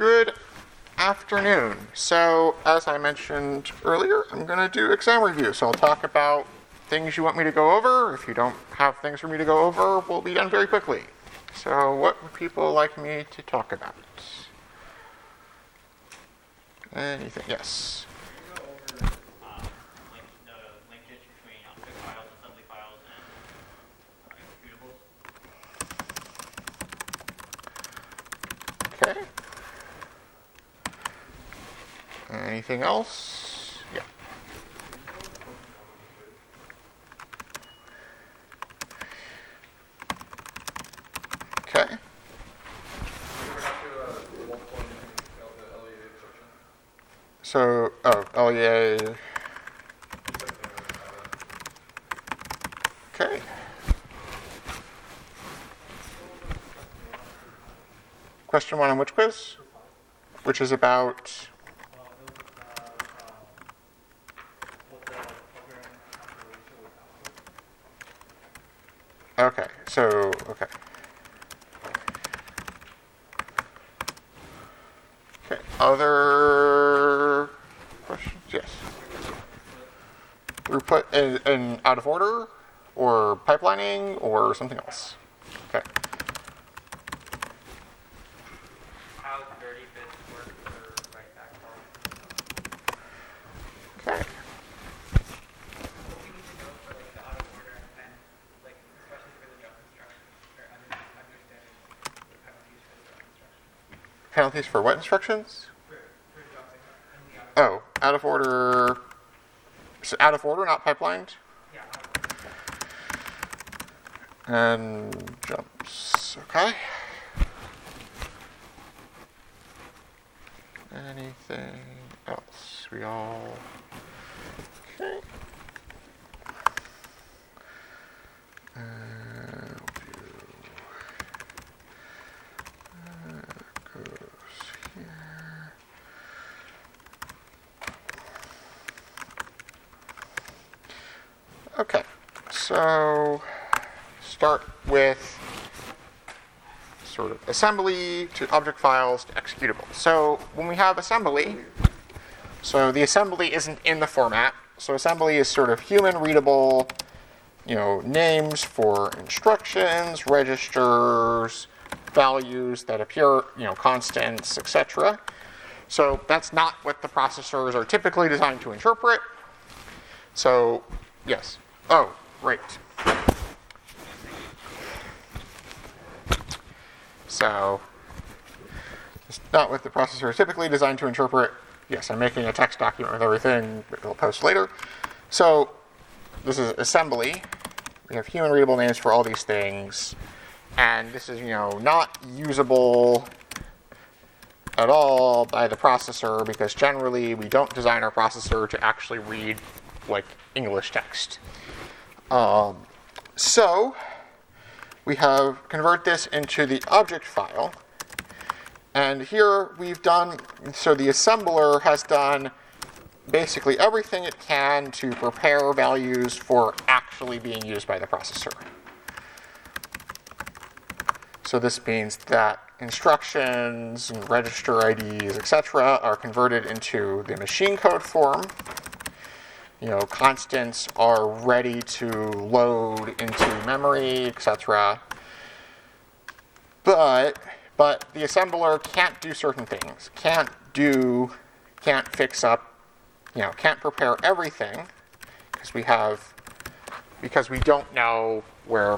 Good afternoon. So, as I mentioned earlier, I'm going to do exam review. So I'll talk about things you want me to go over. If you don't have things for me to go over, we'll be done very quickly. So what would people like me to talk about? Anything? Yes. Can you go over the linkage between object files, assembly files, and executables? Okay. Anything else? Yeah. Okay. So, LEA. Okay. Question 1 on which quiz? Which is about... Okay, so, okay. Okay, other questions? Yes. Throughput in out of order, or pipelining, or something else? Okay. How dirty bits work for write back form? Okay. What we need to know for the out of order and especially for the jump instructions or understanding the penalties for the jump instructions. Penalties for what instructions? For jumping in the out of Oh, out of order. So out of order, not pipelined? yeah, out of order. And jumps. Okay. Anything else? We all... Okay. Goes here. Okay, so start with sort of assembly to object files to executable. So when we have assembly, so the assembly isn't in the format. So assembly is sort of human readable, names for instructions, registers, values that appear, constants, etc. So that's not what the processors are typically designed to interpret. So, yes. Oh, right. So, it's not what the processor is typically designed to interpret. Yes, I'm making a text document with everything, but I'll post later. So, this is assembly. We have human readable names for all these things. And this is, not usable at all by the processor because generally we don't design our processor to actually read English text. So we have convert this into the object file. And here we've done, so the assembler has done basically everything it can to prepare values for actually being used by the processor. So this means that instructions and register IDs, etc., are converted into the machine code form. Constants are ready to load into memory, etc. But the assembler can't do certain things. Can't fix up, can't prepare everything because we don't know where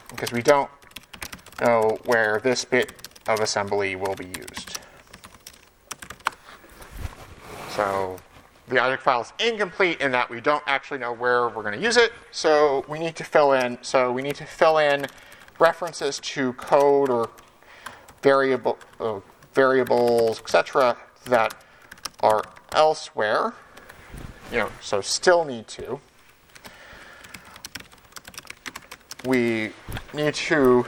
this bit of assembly will be used. So the object file is incomplete in that we don't actually know where we're going to use it. So we need to fill in references to code or variables, etc., that are elsewhere. So still need to. We need to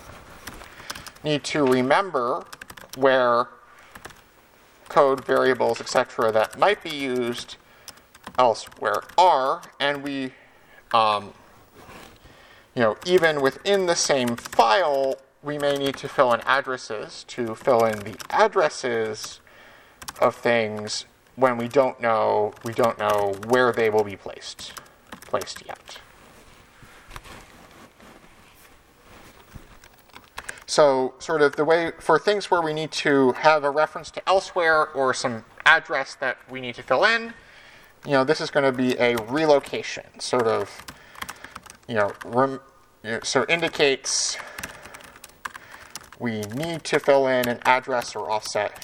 remember where code variables, etc., that might be used elsewhere are, and we, even within the same file, we may need to fill in addresses to fill in the addresses of things when we don't know where they will be placed yet. So sort of the way for things where we need to have a reference to elsewhere or some address that we need to fill in, this is going to be a relocation, sort of, so indicates we need to fill in an address or offset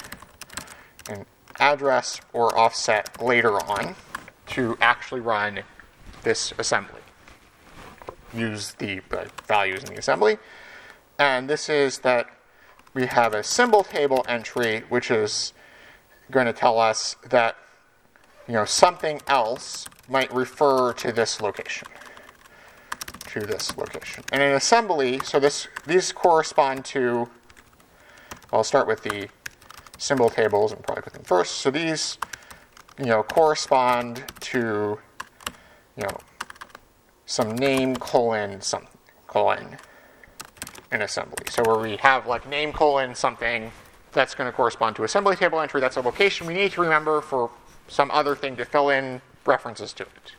later on to actually run this assembly. Use the values in the assembly. And this is that we have a symbol table entry, which is going to tell us that something else might refer to this location. And in assembly, so these correspond to, I'll start with the symbol tables and probably put them first. So these, correspond to, some name some colon in assembly. So where we have like name something, that's going to correspond to assembly table entry. That's a location we need to remember for some other thing to fill in references to it.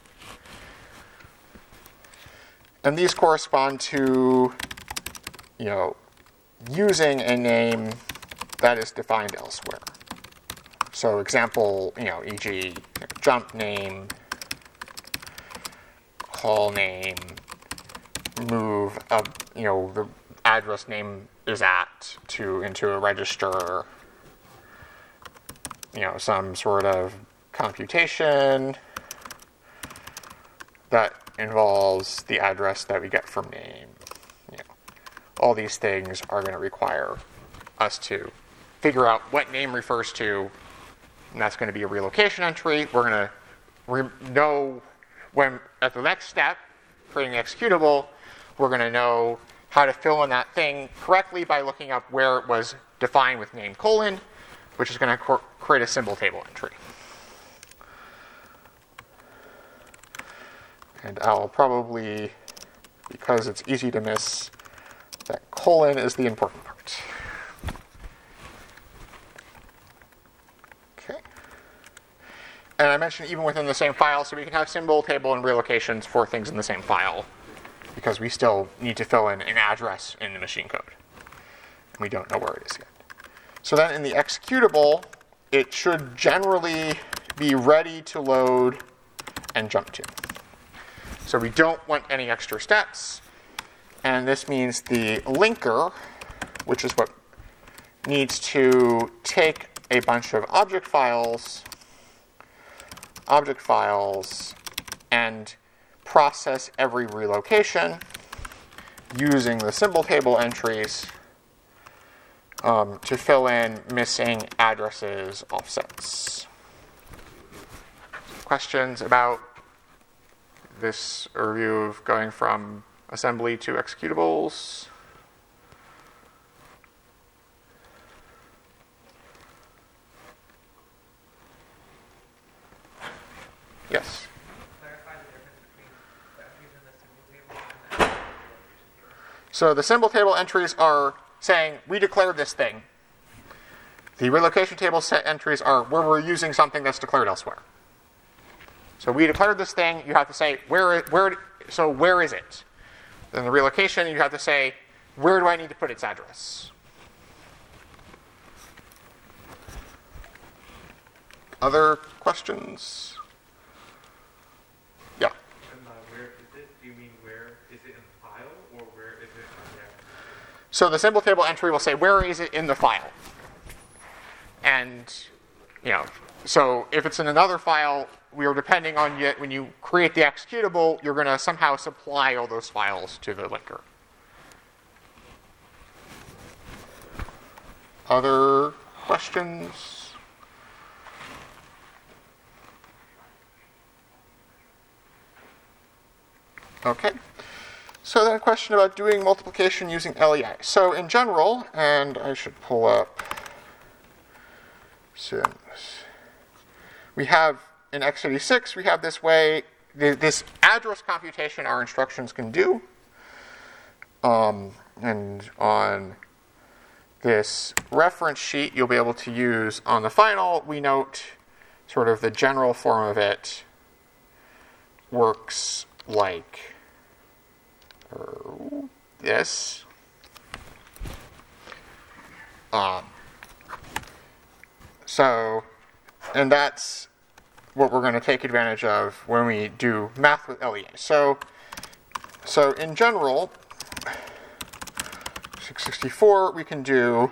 And these correspond to, using a name that is defined elsewhere. So example, e.g., jump name, call name, move, the address name is into a register, some sort of computation that involves the address that we get from name. All these things are going to require us to figure out what name refers to, and that's going to be a relocation entry. We're going to know when, at the next step, creating the executable, we're going to know how to fill in that thing correctly by looking up where it was defined with name : which is going to create a symbol table entry. And I'll probably, because it's easy to miss, that colon is the important part. Okay. And I mentioned even within the same file, so we can have symbol table and relocations for things in the same file, because we still need to fill in an address in the machine code. And we don't know where it is yet. So then in the executable, it should generally be ready to load and jump to. So we don't want any extra steps. And this means the linker, which is what needs to take a bunch of object files, and process every relocation using the symbol table entries to fill in missing addresses, offsets. Questions about this overview of going from assembly to executables? Yes? Clarify the difference between the entries in the symbol table and the relocation table. So the symbol table entries are saying, we declared this thing. The relocation table set entries are where we're using something that's declared elsewhere. So we declared this thing, you have to say, where is it? Then the relocation, you have to say, where do I need to put its address? Other questions? Yeah. Where is it? Do you mean where is it in the file, or where is it on the application? So the symbol table entry will say, where is it in the file? And, so if it's in another file, we are depending on when you create the executable, you're going to somehow supply all those files to the linker. Other questions? Okay. So then a question about doing multiplication using LEI. So in general, and I should pull up sims. We have in x86, we have this way, this address computation our instructions can do. And on this reference sheet you'll be able to use on the final, we note sort of the general form of it works like this. And that's what we're going to take advantage of when we do math with LEA. So in general, 664, we can do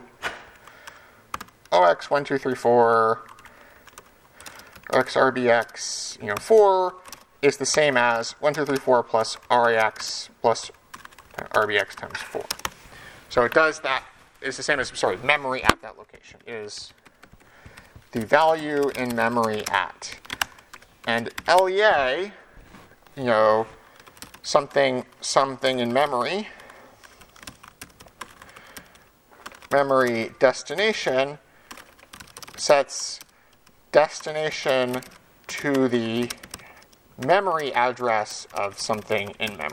OX 1, 2, 3, 4, OX RBX, 4 is the same as 1, 2, 3, 4 plus RAX plus RBX times 4. So it does that, is the same as, memory at that location is the value in memory at. And LEA, something in memory destination sets destination to the memory address of something in memory.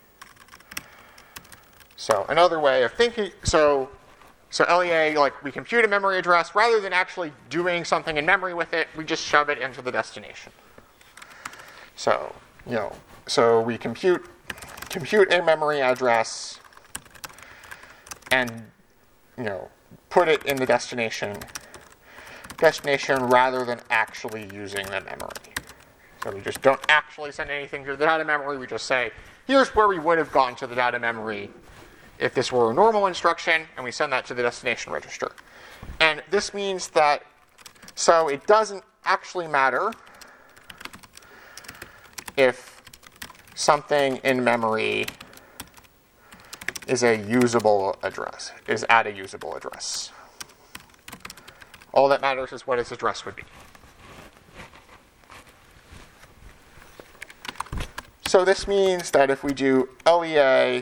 So another way of thinking, so LEA, we compute a memory address. Rather than actually doing something in memory with it, we just shove it into the destination. So, so we compute a memory address and, put it in the destination rather than actually using the memory. So we just don't actually send anything to the data memory. We just say, here's where we would have gone to the data memory if this were a normal instruction, and we send that to the destination register. And this means that, so it doesn't actually matter if something in memory is at a usable address. All that matters is what its address would be. So this means that if we do LEA,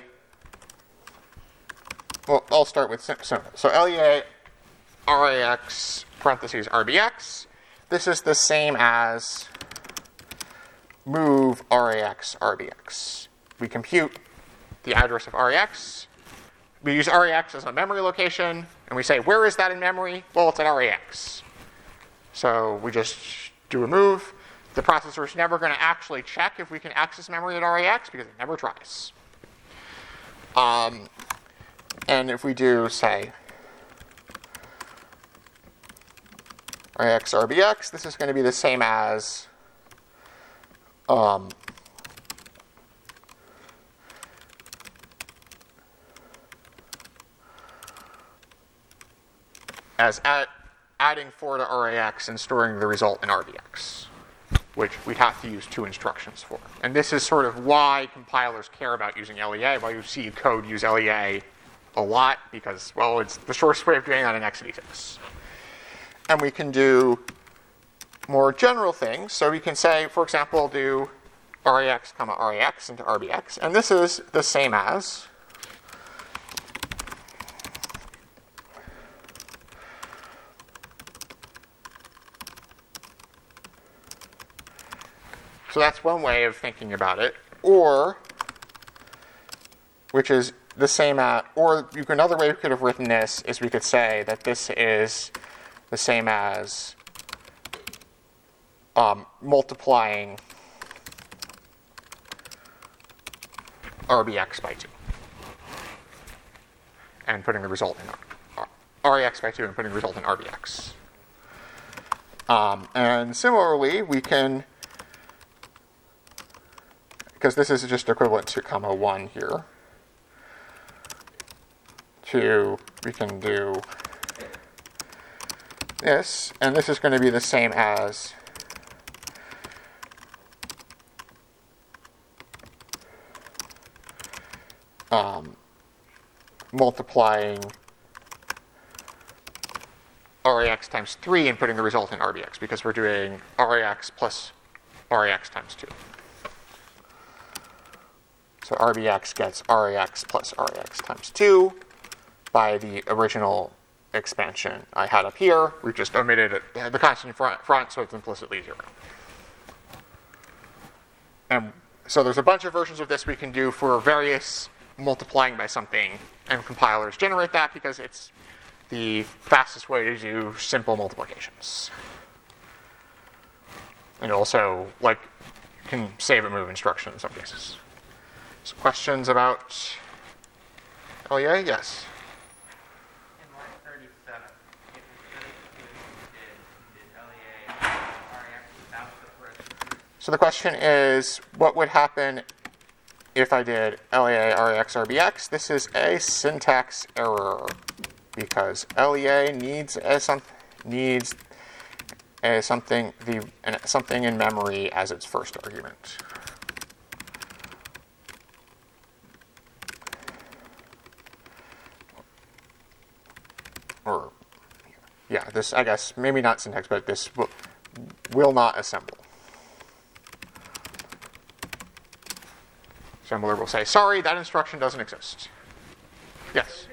well, I'll start with so LEA RAX parentheses RBX. This is the same as move RAX RBX. We compute the address of RAX. We use RAX as a memory location, and we say, where is that in memory? Well, it's at RAX. So we just do a move. The processor is never going to actually check if we can access memory at RAX because it never tries. And if we do, say, RAX RBX, this is going to be the same as adding 4 to RAX and storing the result in RBX, which we'd have to use 2 instructions for. And this is sort of why compilers care about using LEA, why you see code use LEA a lot, because, well, it's the shortest way of doing that in x86. And we can do more general things. So we can say, for example, do RAX, RAX into RBX. And this is the same as so that's one way of thinking about it. Or, which is the same as, or another way we could have written this is we could say that this is the same as multiplying RBX by 2 and putting the result in RAX by 2 and putting the result in RBX. And similarly, we can, because this is just equivalent to comma 1 here, we can do this, and this is going to be the same as multiplying RAX times 3 and putting the result in RBX, because we're doing RAX plus RAX times 2. So RBX gets RAX plus RAX times 2 by the original expansion I had up here. We just omitted the constant front, so it's implicitly 0. And so there's a bunch of versions of this we can do for various multiplying by something, and compilers generate that because it's the fastest way to do simple multiplications. And also, like, can save a move instruction in some cases. So questions about LEA? Yes. In line 37, if instead of did LEA REX without the register? So the question is, what would happen if I did LEA REX RBX? This is a syntax error because LEA needs something in memory as its first argument. Or, yeah, this, I guess, maybe not syntax, but this will not assemble. Assembler will say, sorry, that instruction doesn't exist. Yes?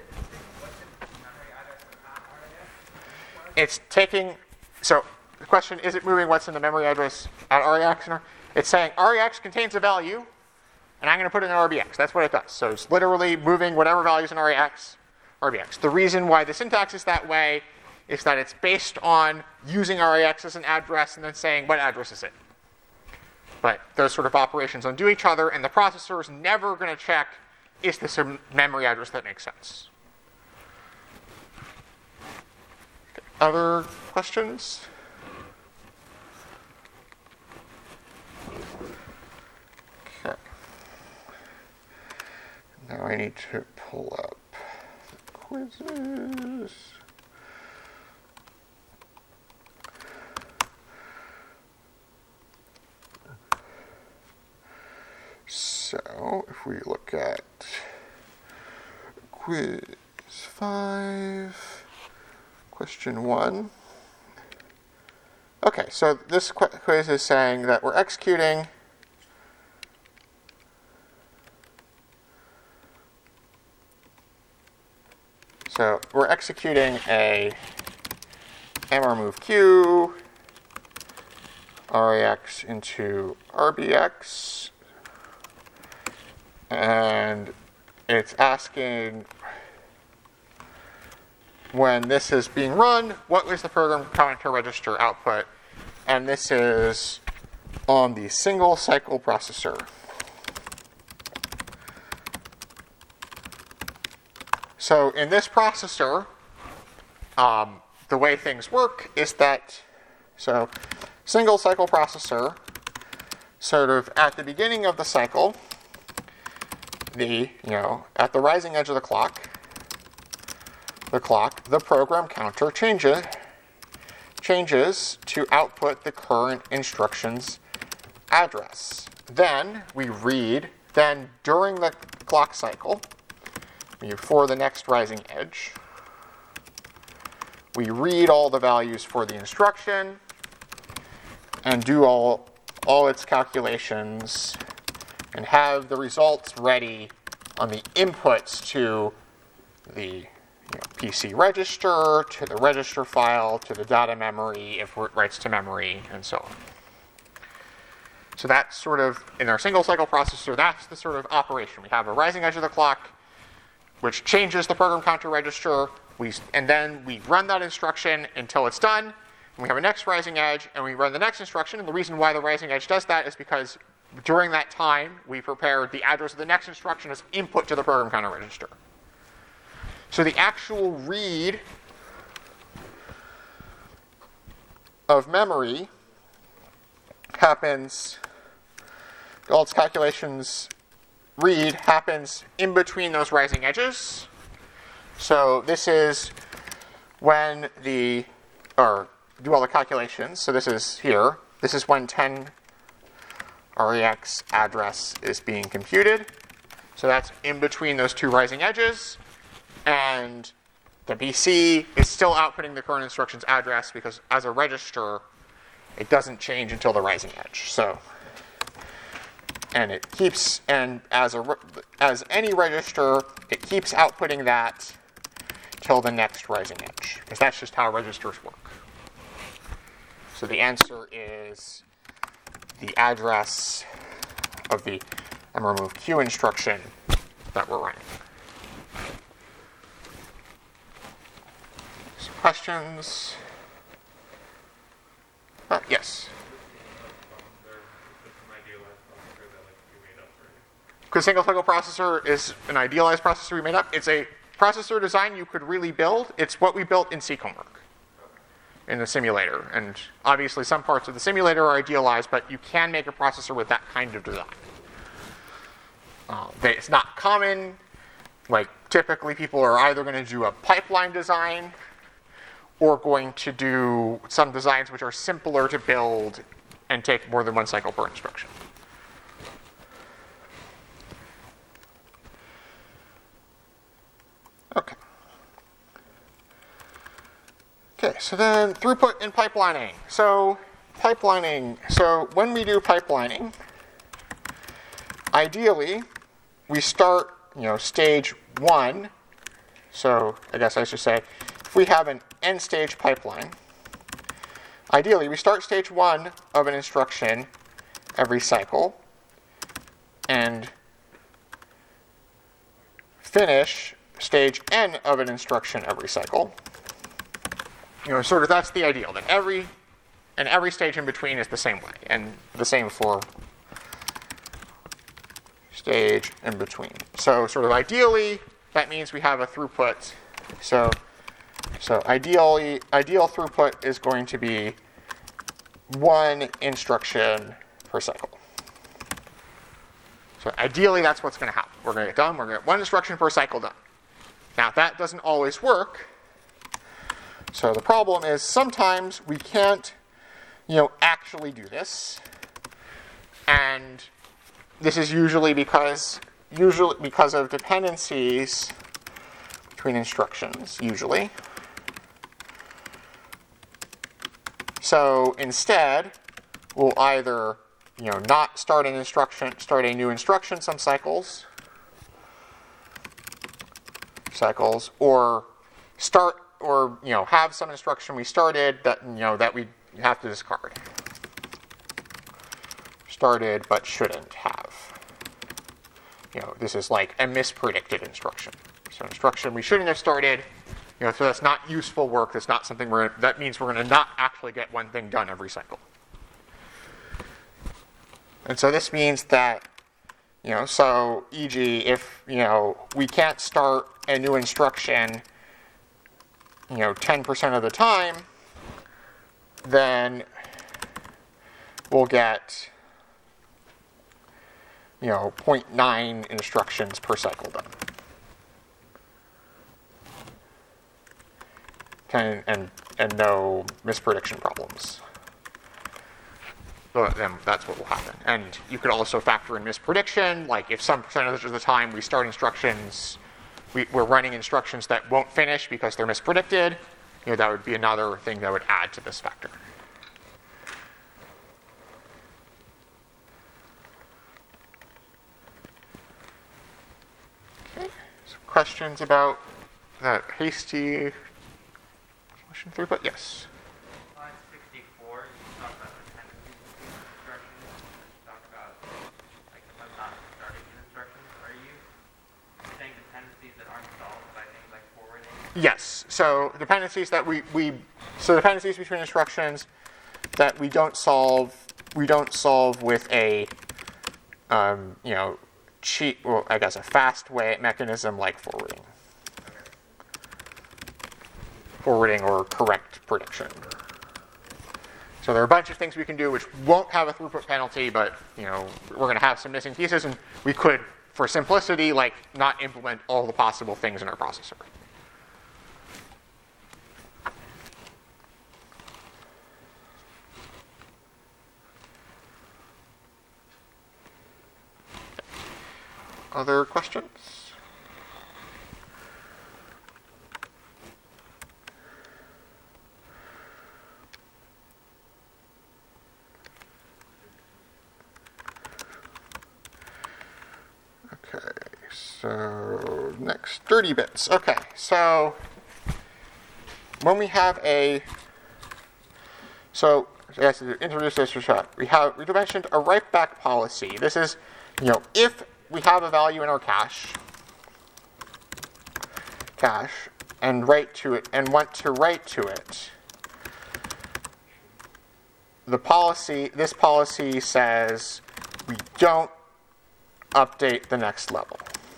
It's taking, so the question, is it moving what's in the memory address at REX? It's saying REX contains a value, and I'm going to put it in RBX. That's what it does. So it's literally moving whatever values in REX, RBX. The reason why the syntax is that way is that it's based on using REX as an address and then saying, what address is it? But those sort of operations undo each other, and the processor is never going to check, is this a memory address that makes sense? Okay. Other questions? Okay. Now I need to pull up the quizzes. So if we look at quiz 5, question 1. Okay, so this quiz is saying that we're executing a mrmoveq REX into RBX. And it's asking when this is being run, what was the program counter register output? And this is on the single cycle processor. So in this processor, the way things work is that, so single cycle processor, sort of at the beginning of the cycle, at the rising edge of the clock, the program counter changes to output the current instruction's address. Then we read, during the clock cycle, for the next rising edge, we read all the values for the instruction and do all its calculations and have the results ready on the inputs to the PC register, to the register file, to the data memory, if it writes to memory, and so on. So that's sort of, in our single cycle processor, that's the sort of operation. We have a rising edge of the clock, which changes the program counter register, and then we run that instruction until it's done, and we have a next rising edge, and we run the next instruction, and the reason why the rising edge does that is because during that time, we prepared the address of the next instruction as input to the program counter register. So the actual read of memory happens, all its calculations read happens in between those rising edges. So this is when do all the calculations. So this is here. This is when 10 REX address is being computed. So that's in between those two rising edges. And the PC is still outputting the current instruction's address because as a register, it doesn't change until the rising edge. So, and it keeps, and as any register, it keeps outputting that till the next rising edge, because that's just how registers work. So the answer is the address of the mrmoveq instruction that we're running. Some questions? Yes. Because single cycle processor is an idealized processor we made up. It's a processor design you could really build. It's what we built in CComWork in the simulator. And obviously some parts of the simulator are idealized, but you can make a processor with that kind of design. It's not common. Like typically people are either going to do a pipeline design or going to do some designs which are simpler to build and take more than one cycle per instruction. Okay. Okay, so then throughput and pipelining. So when we do pipelining, ideally, we start, stage 1. So I guess I should say, if we have an n-stage pipeline, ideally, we start stage 1 of an instruction every cycle and finish stage n of an instruction every cycle. Sort of that's the ideal, that every stage in between is the same way, and the same for stage in between. So sort of ideally, that means we have a throughput. So ideal throughut is going to be 1 instruction per cycle. So ideally, that's what's going to happen. We're going to get done. We're going to get 1 instruction per cycle done. Now, that doesn't always work. So the problem is sometimes we can't, actually do this. And this is usually because of dependencies between instructions, usually. So instead, we'll either, not start a new instruction some cycles, or start, or have some instruction we started that that we have to discard. Started but shouldn't have. This is like a mispredicted instruction. So instruction we shouldn't have started. So that's not useful work. That's not something that means we're going to not actually get one thing done every cycle. And so this means that, so e.g. if, we can't start a new instruction, 10% of the time, then we'll get, 0.9 instructions per cycle done. And no misprediction problems. So then that's what will happen. And you could also factor in misprediction, like if some percentage of the time we start instructions, we're running instructions that won't finish because they're mispredicted, that would be another thing that would add to this factor. Okay, some questions about that hasty solution throughput? Yes. Line 64, you talk about dependencies between instructions. You talk about, when not starting an instruction. Are you saying dependencies that aren't solved by things like forwarding? Yes. So dependencies that dependencies between instructions that we don't solve with a a fast mechanism like forwarding. Forwarding or correct prediction. So there are a bunch of things we can do which won't have a throughput penalty, but we're going to have some missing pieces, and we could, for simplicity, not implement all the possible things in our processor. Other questions? Okay, so next, dirty bits. Okay, so when we have so yes, to introduce this for shot. We mentioned a write back policy. This is, if we have a value in our cache, cache and write to it and want to write to it, this policy says we don't update the next level.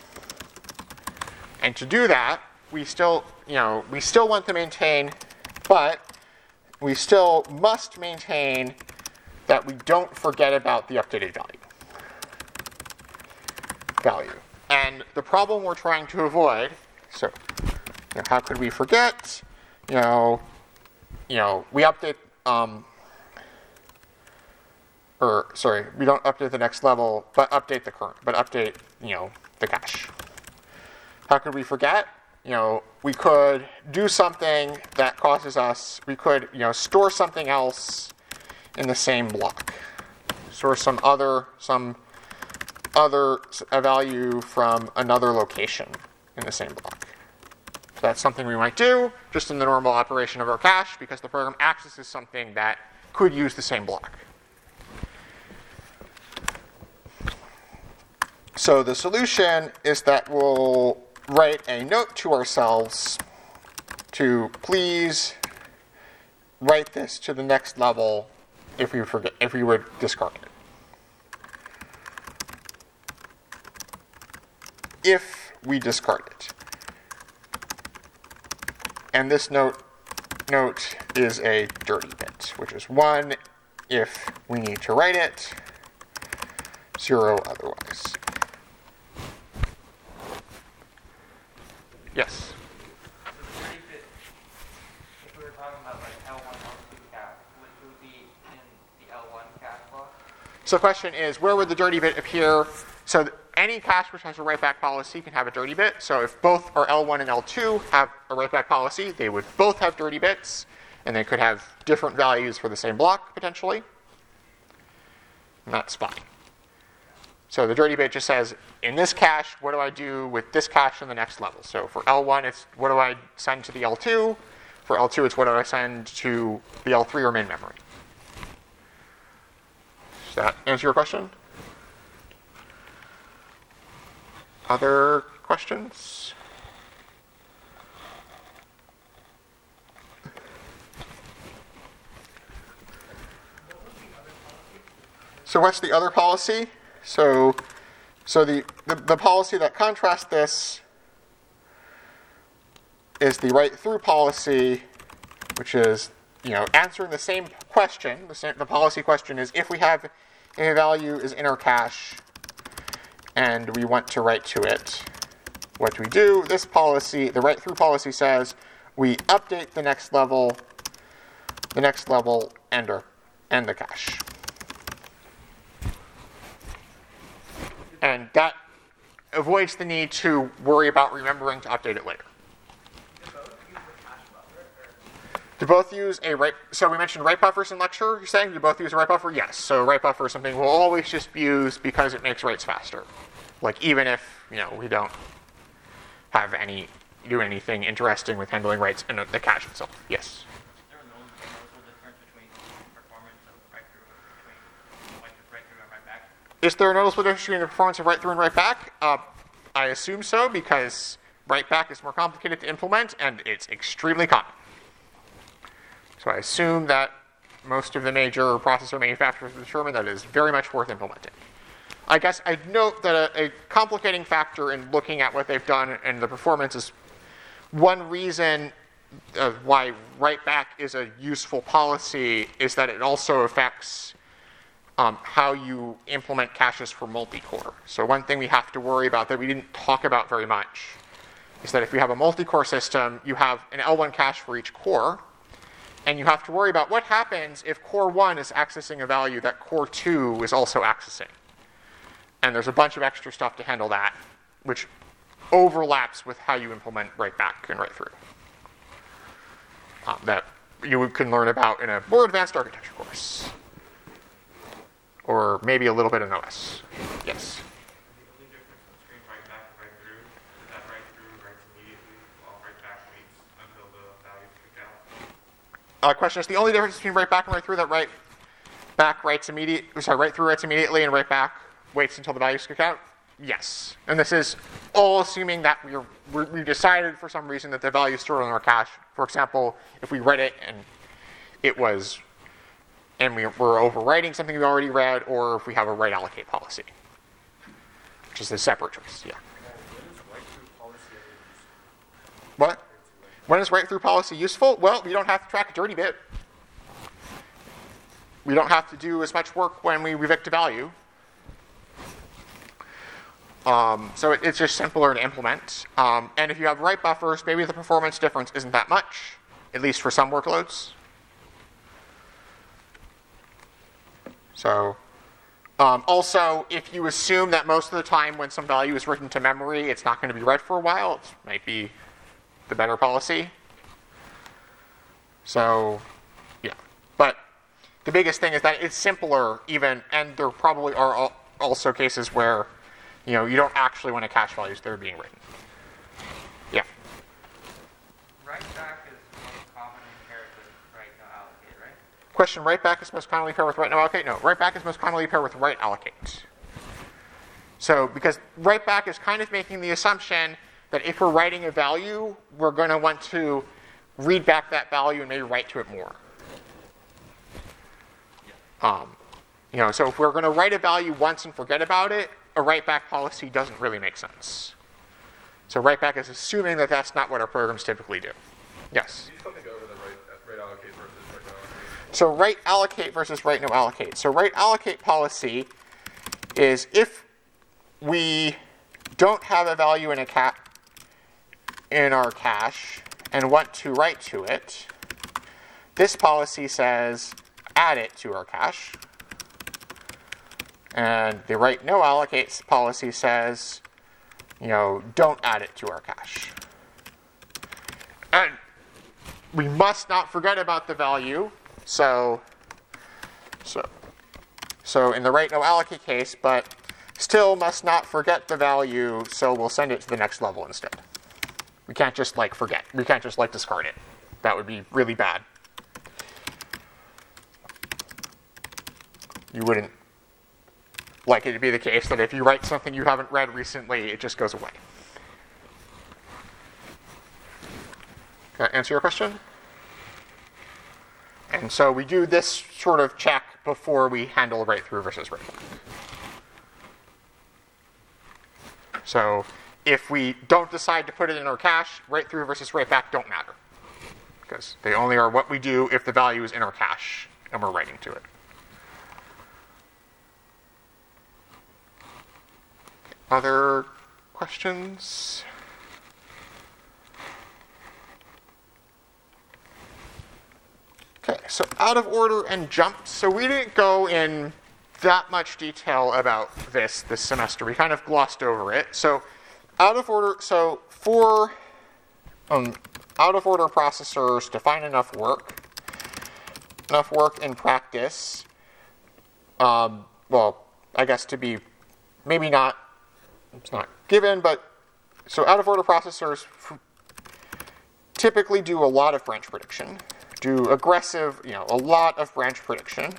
And to do that, we still want to maintain, but we still must maintain that we don't forget about the updated value. And the problem we're trying to avoid, so how could we forget? We update, we don't update the next level, but update the current, the cache. How could we forget? We could do something that causes us, we could, store something else in the same block. Store some other value from another location in the same block. So that's something we might do just in the normal operation of our cache because the program accesses something that could use the same block. So the solution is that we'll write a note to ourselves to please write this to the next level if we would discard it. If we discard it. And this note is a dirty bit, which is 1 if we need to write it, 0 otherwise. Yes? So the dirty bit, if we were talking about like L1, L2 cache, which would be in the L1 cache block? So the question is, where would the dirty bit appear? So any cache which has a write-back policy can have a dirty bit. So if both our L1 and L2 have a write-back policy, they would both have dirty bits, and they could have different values for the same block, potentially. And that's fine. So the dirty bit just says, in this cache, what do I do with this cache in the next level? So for L1, it's what do I send to the L2? For L2, it's what do I send to the L3 or main memory? Does that answer your question? Other questions? So what's the other policy? So the policy that contrasts this is the write-through policy, which is answering the same question. The policy question is if we have a value is in our cache and we want to write to it, what do we do? This policy, the write-through policy says we update the next level and the cache. And that avoids the need to worry about remembering to update it later. Do both use a write? So we mentioned write buffers in lecture. You're saying do both use a write buffer? Yes. So write buffer is something we'll always just use because it makes writes faster. Like even if we don't have do anything interesting with handling writes in the cache itself. Yes. Is there a noticeable difference between performance of write-through and write-back? Is there a noticeable difference between the performance of write-through and write-back? I assume so because write-back is more complicated to implement and it's extremely common. So I assume that most of the major processor manufacturers have determined that it is very much worth implementing. I guess I'd note that a complicating factor in looking at what they've done and the performance is one reason why write-back is a useful policy is that it also affects how you implement caches for multi-core. So one thing we have to worry about that we didn't talk about very much is that if you have a multi-core system, you have an L1 cache for each core, and you have to worry about what happens if core 1 is accessing a value that core 2 is also accessing. And there's a bunch of extra stuff to handle that, which overlaps with how you implement write-back and write-through. That you can learn about in a more advanced architecture course. Or maybe a little bit in OS. Yes? The only difference between write-back and write-through is that write-through writes immediately, while write-back waits until the value is kicked out. Question is the only difference between write-back and write-through that write-through writes immediately and write-back waits until the value is kicked out? yes. And this is all assuming that we decided for some reason that the value is stored in our cache. For example, if we read it and we're overwriting something we already read, or if we have a write allocate policy, which is a separate choice. Yeah. What? When is write through policy useful? Well, we don't have to track a dirty bit. We don't have to do as much work when we revict a value. So it's just simpler to implement. And if you have write buffers, maybe the performance difference isn't that much, at least for some workloads. So also, if you assume that most of the time when some value is written to memory, it's not going to be read for a while, it might be the better policy. So, yeah. But the biggest thing is that it's simpler even, and there probably are also cases where, you don't actually want to cache values that are being written. Yeah. Write back is most commonly paired with write no allocate, right? Question, write back is most commonly paired with write no allocate? No, write back is most commonly paired with write allocate. So, because write back is kind of making the assumption that if we're writing a value, we're going to want to read back that value and maybe write to it more. So if we're going to write a value once and forget about it, a write back policy doesn't really make sense. So write back is assuming that that's not what our programs typically do. Yes? Can you just let me go over the write allocate versus write no allocate? So write allocate versus write no allocate. So write allocate policy is if we don't have a value in our cache and want to write to it, this policy says add it to our cache. And the write no allocate policy says, don't add it to our cache. And we must not forget about the value. So in the write no allocate case, but still must not forget the value, so we'll send it to the next level instead. We can't just forget. We can't just discard it. That would be really bad. You wouldn't like it to be the case that if you write something you haven't read recently, it just goes away. Can I answer your question? And so we do this sort of check before we handle write through versus write back. So if we don't decide to put it in our cache, write through versus write back don't matter, because they only are what we do if the value is in our cache and we're writing to it. Other questions? Okay, so out of order and jumps. So we didn't go in that much detail about this semester. We kind of glossed over it. So out of order, so for out of order processors to find enough work in practice, well, I guess to be maybe not, it's not given, but so out of order processors typically do a lot of branch prediction, do aggressive, a lot of branch prediction.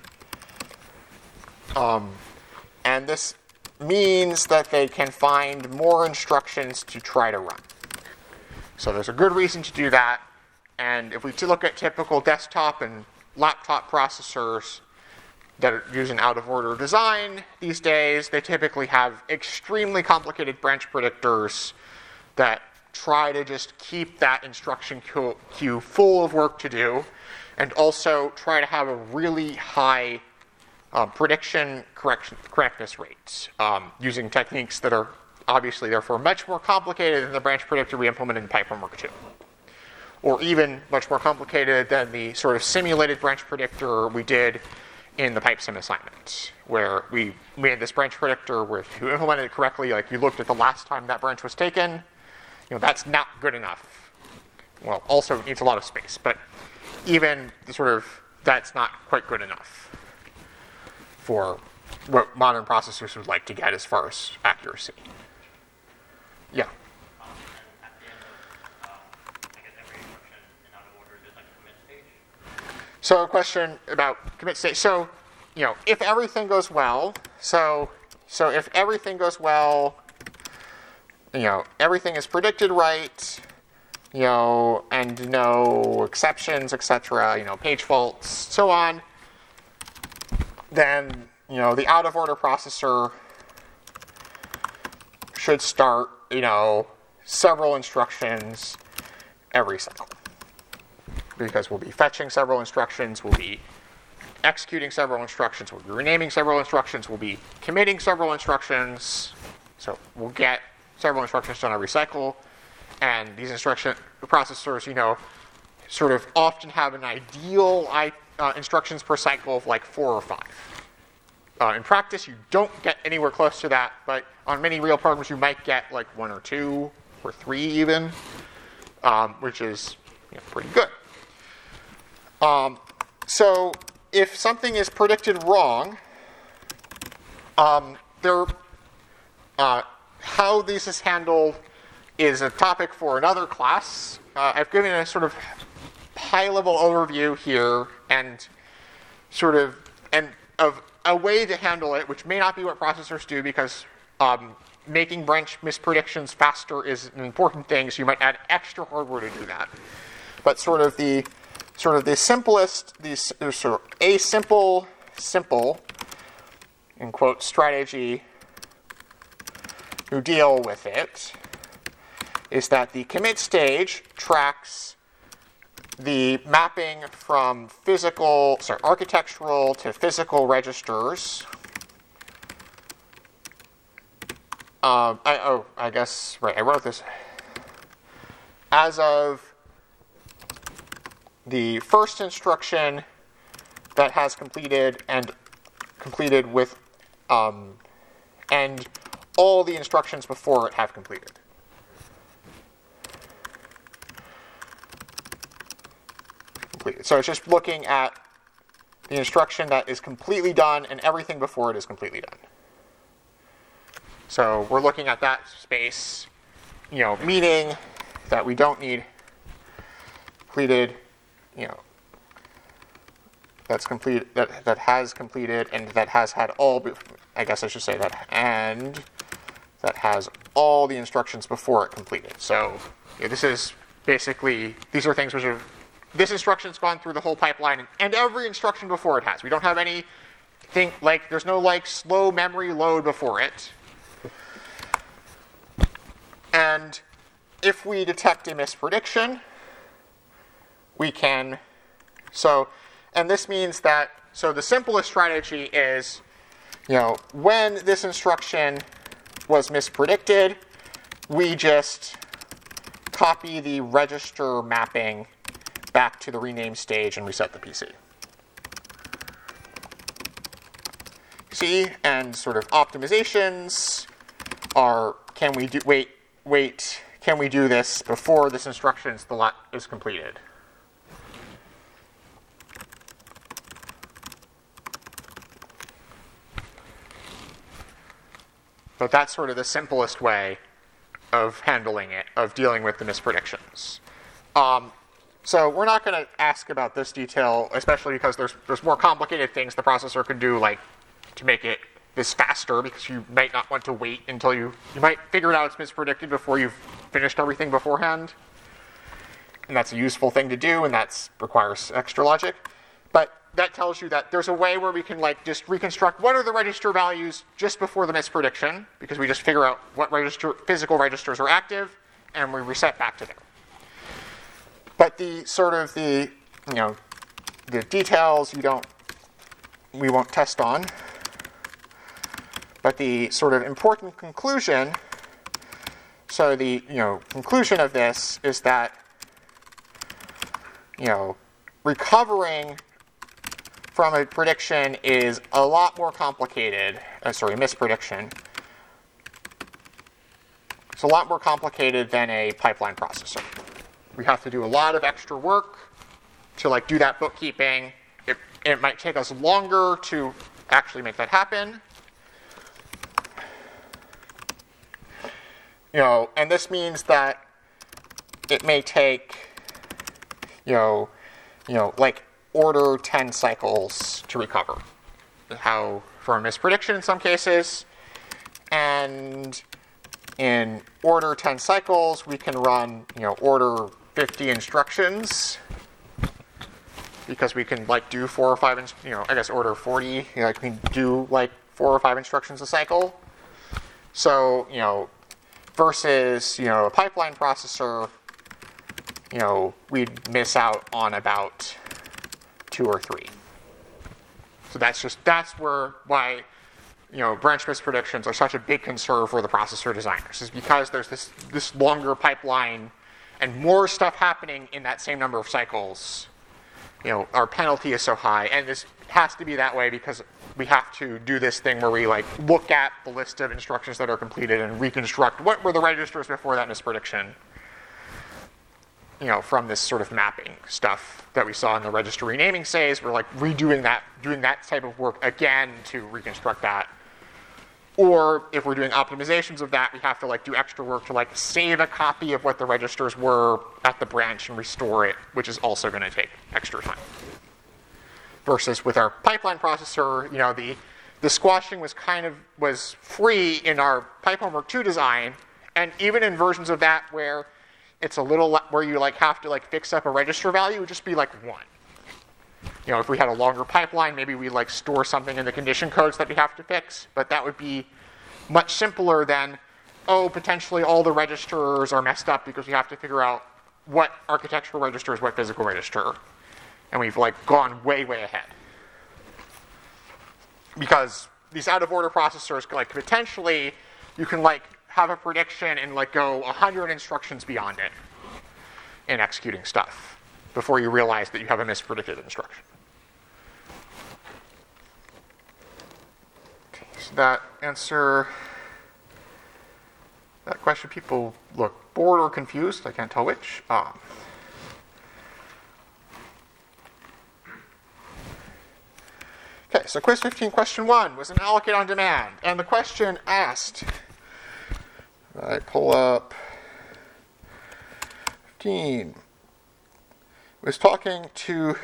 And this means that they can find more instructions to try to run. So there's a good reason to do that. And if we look at typical desktop and laptop processors that are using out-of-order design these days, they typically have extremely complicated branch predictors that try to just keep that instruction queue full of work to do, and also try to have a really high prediction correctness rates using techniques that are obviously therefore much more complicated than the branch predictor we implemented in Pipe Homework 2. Or even much more complicated than the sort of simulated branch predictor we did in the PipeSim assignment, where we made this branch predictor where if you implemented it correctly, like you looked at the last time that branch was taken, that's not good enough. Well, also it needs a lot of space, but even that's not quite good enough for what modern processors would like to get as far as accuracy. Yeah. At the end of, I guess every instruction in out of order, there's like a commit stage. So a question about commit state. So, if everything goes well, so if everything goes well, everything is predicted right, and no exceptions, etc., page faults, so on, then, the out-of-order processor should start, several instructions every cycle. Because we'll be fetching several instructions, we'll be executing several instructions, we'll be renaming several instructions, we'll be committing several instructions. So we'll get several instructions done every cycle. And these instruction processors, sort of often have an ideal instructions per cycle of like 4 or 5. In practice, you don't get anywhere close to that, but on many real programs, you might get like 1 or 2 or 3 even, which is pretty good. So if something is predicted wrong, how this is handled is a topic for another class. I've given a sort of high-level overview here and of a way to handle it, which may not be what processors do because making branch mispredictions faster is an important thing, so you might add extra hardware to do that. But sort of the simplest, sort of a simple, in quote, strategy to deal with it is that the commit stage tracks the mapping from architectural to physical registers. I guess, right, I wrote this. As of the first instruction that has completed with, and all the instructions before it have completed. So it's just looking at the instruction that is completely done and everything before it is completely done. So we're looking at that space, meaning that we don't need completed, that's complete, that has completed, and that has had all, I guess I should say that, and that has all the instructions before it completed. So this is basically, these are things which have, this instruction's gone through the whole pipeline, and every instruction before it has. We don't have anything, there's no slow memory load before it. And if we detect a misprediction, we can, and this means that, the simplest strategy is, when this instruction was mispredicted, we just copy the register mapping back to the rename stage and reset the PC. And sort of optimizations are, can we do this before this instruction is completed? But that's sort of the simplest way of handling it, of dealing with the mispredictions. So we're not going to ask about this detail, especially because there's more complicated things the processor can do, to make it this faster, because you might not want to wait until you might figure it out it's mispredicted before you've finished everything beforehand. And that's a useful thing to do, and that requires extra logic. But that tells you that there's a way where we can just reconstruct what are the register values just before the misprediction, because we just figure out what physical registers are active, and we reset back to there. But the details we won't test on. But the sort of important conclusion, conclusion of this is that, recovering from a prediction is a lot more complicated, misprediction. It's a lot more complicated than a pipeline processor. We have to do a lot of extra work to do that bookkeeping. It might take us longer to actually make that happen. And this means that it may take, order 10 cycles to recover. For a misprediction in some cases, and in order 10 cycles, we can run, order 50 instructions, because we can do 4 or 5, I guess order 40, we can do 4 or 5 instructions a cycle. So, versus, a pipeline processor, we'd miss out on about 2 or 3. So that's why branch mispredictions are such a big concern for the processor designers, is because there's this longer pipeline and more stuff happening in that same number of cycles. Our penalty is so high, and this has to be that way because we have to do this thing where we look at the list of instructions that are completed and reconstruct what were the registers before that misprediction. From this sort of mapping stuff that we saw in the register renaming phase, we're redoing that, doing that type of work again to reconstruct that. Or if we're doing optimizations of that, we have to do extra work to save a copy of what the registers were at the branch and restore it, which is also going to take extra time. Versus with our pipeline processor, the squashing was free in our Pipe Homework 2 design, and even in versions of that where it's a little where you have to fix up a register value, it would just be 1. If we had a longer pipeline, maybe we store something in the condition codes that we have to fix, but that would be much simpler than, potentially all the registers are messed up because we have to figure out what architectural register is what physical register. And we've gone way, way ahead. Because these out-of-order processors, potentially, you can have a prediction and go 100 instructions beyond it in executing stuff before you realize that you have a mispredicted instruction. Okay, so that answer that question, people look bored or confused. I can't tell which. Okay, so quiz 15, question 1 was an allocate on demand. And the question asked, I pull up 15, was talking to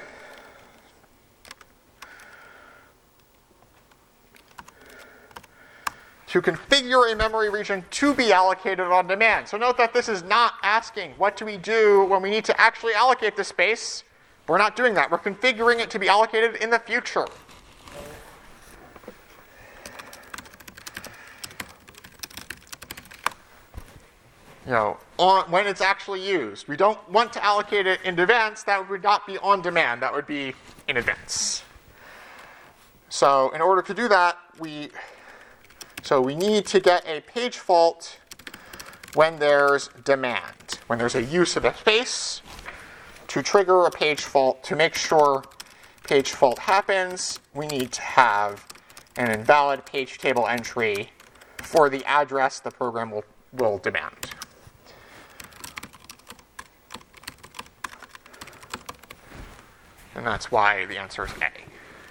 configure a memory region to be allocated on demand. So note that this is not asking what do we do when we need to actually allocate the space. We're not doing that. We're configuring it to be allocated in the future. When it's actually used. We don't want to allocate it in advance. That would not be on demand. That would be in advance. So in order to do that, we need to get a page fault when there's demand, when there's a use of a space. To trigger a page fault, to make sure page fault happens, we need to have an invalid page table entry for the address the program will demand. And that's why the answer is A.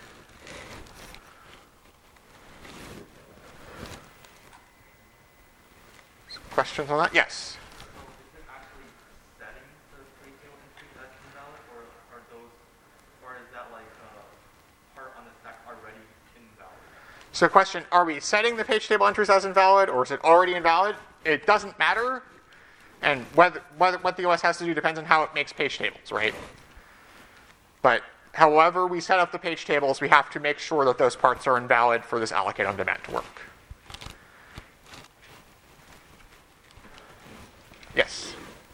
Some questions on that? Yes? So is it actually setting the page table entry that's invalid, or is that part on the stack already invalid? So question, are we setting the page table entries as invalid, or is it already invalid? It doesn't matter. And what the OS has to do depends on how it makes page tables, right? But however we set up the page tables, we have to make sure that those parts are invalid for this allocate on demand to work. Yes?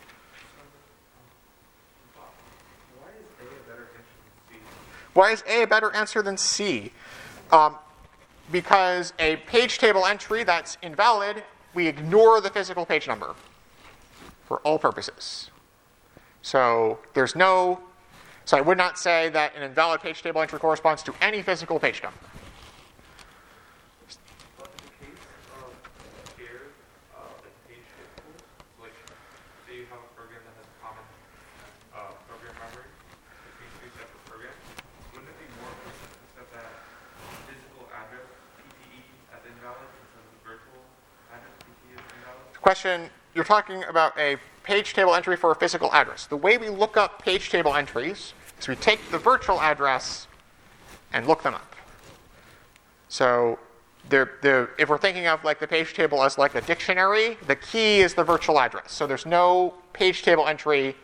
Why is A a better answer than C? Because a page table entry that's invalid, we ignore the physical page number for all purposes. So I would not say that an invalid page table entry corresponds to any physical page number. But in the case of shared page tables, say you have a program that has common program memory between 2 separate programs, wouldn't it be more efficient to set that physical address PTE as invalid instead of the virtual address PTE as invalid? Question, you're talking about a page table entry for a physical address. The way we look up page table entries is we take the virtual address and look them up. So if we're thinking of like the page table as like a dictionary, the key is the virtual address. So there's no page table entry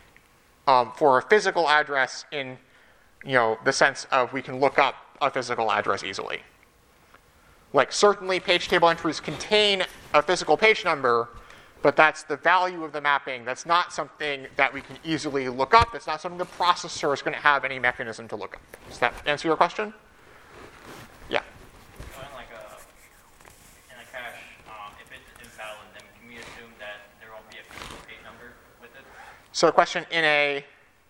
for a physical address in the sense of we can look up a physical address easily. Like certainly page table entries contain a physical page number, but that's the value of the mapping. That's not something that we can easily look up. It's not something the processor is going to have any mechanism to look up. Does that answer your question? Yeah. So in a cache, if it's invalid, then can we assume that there won't be a physical page number with it? So the question in a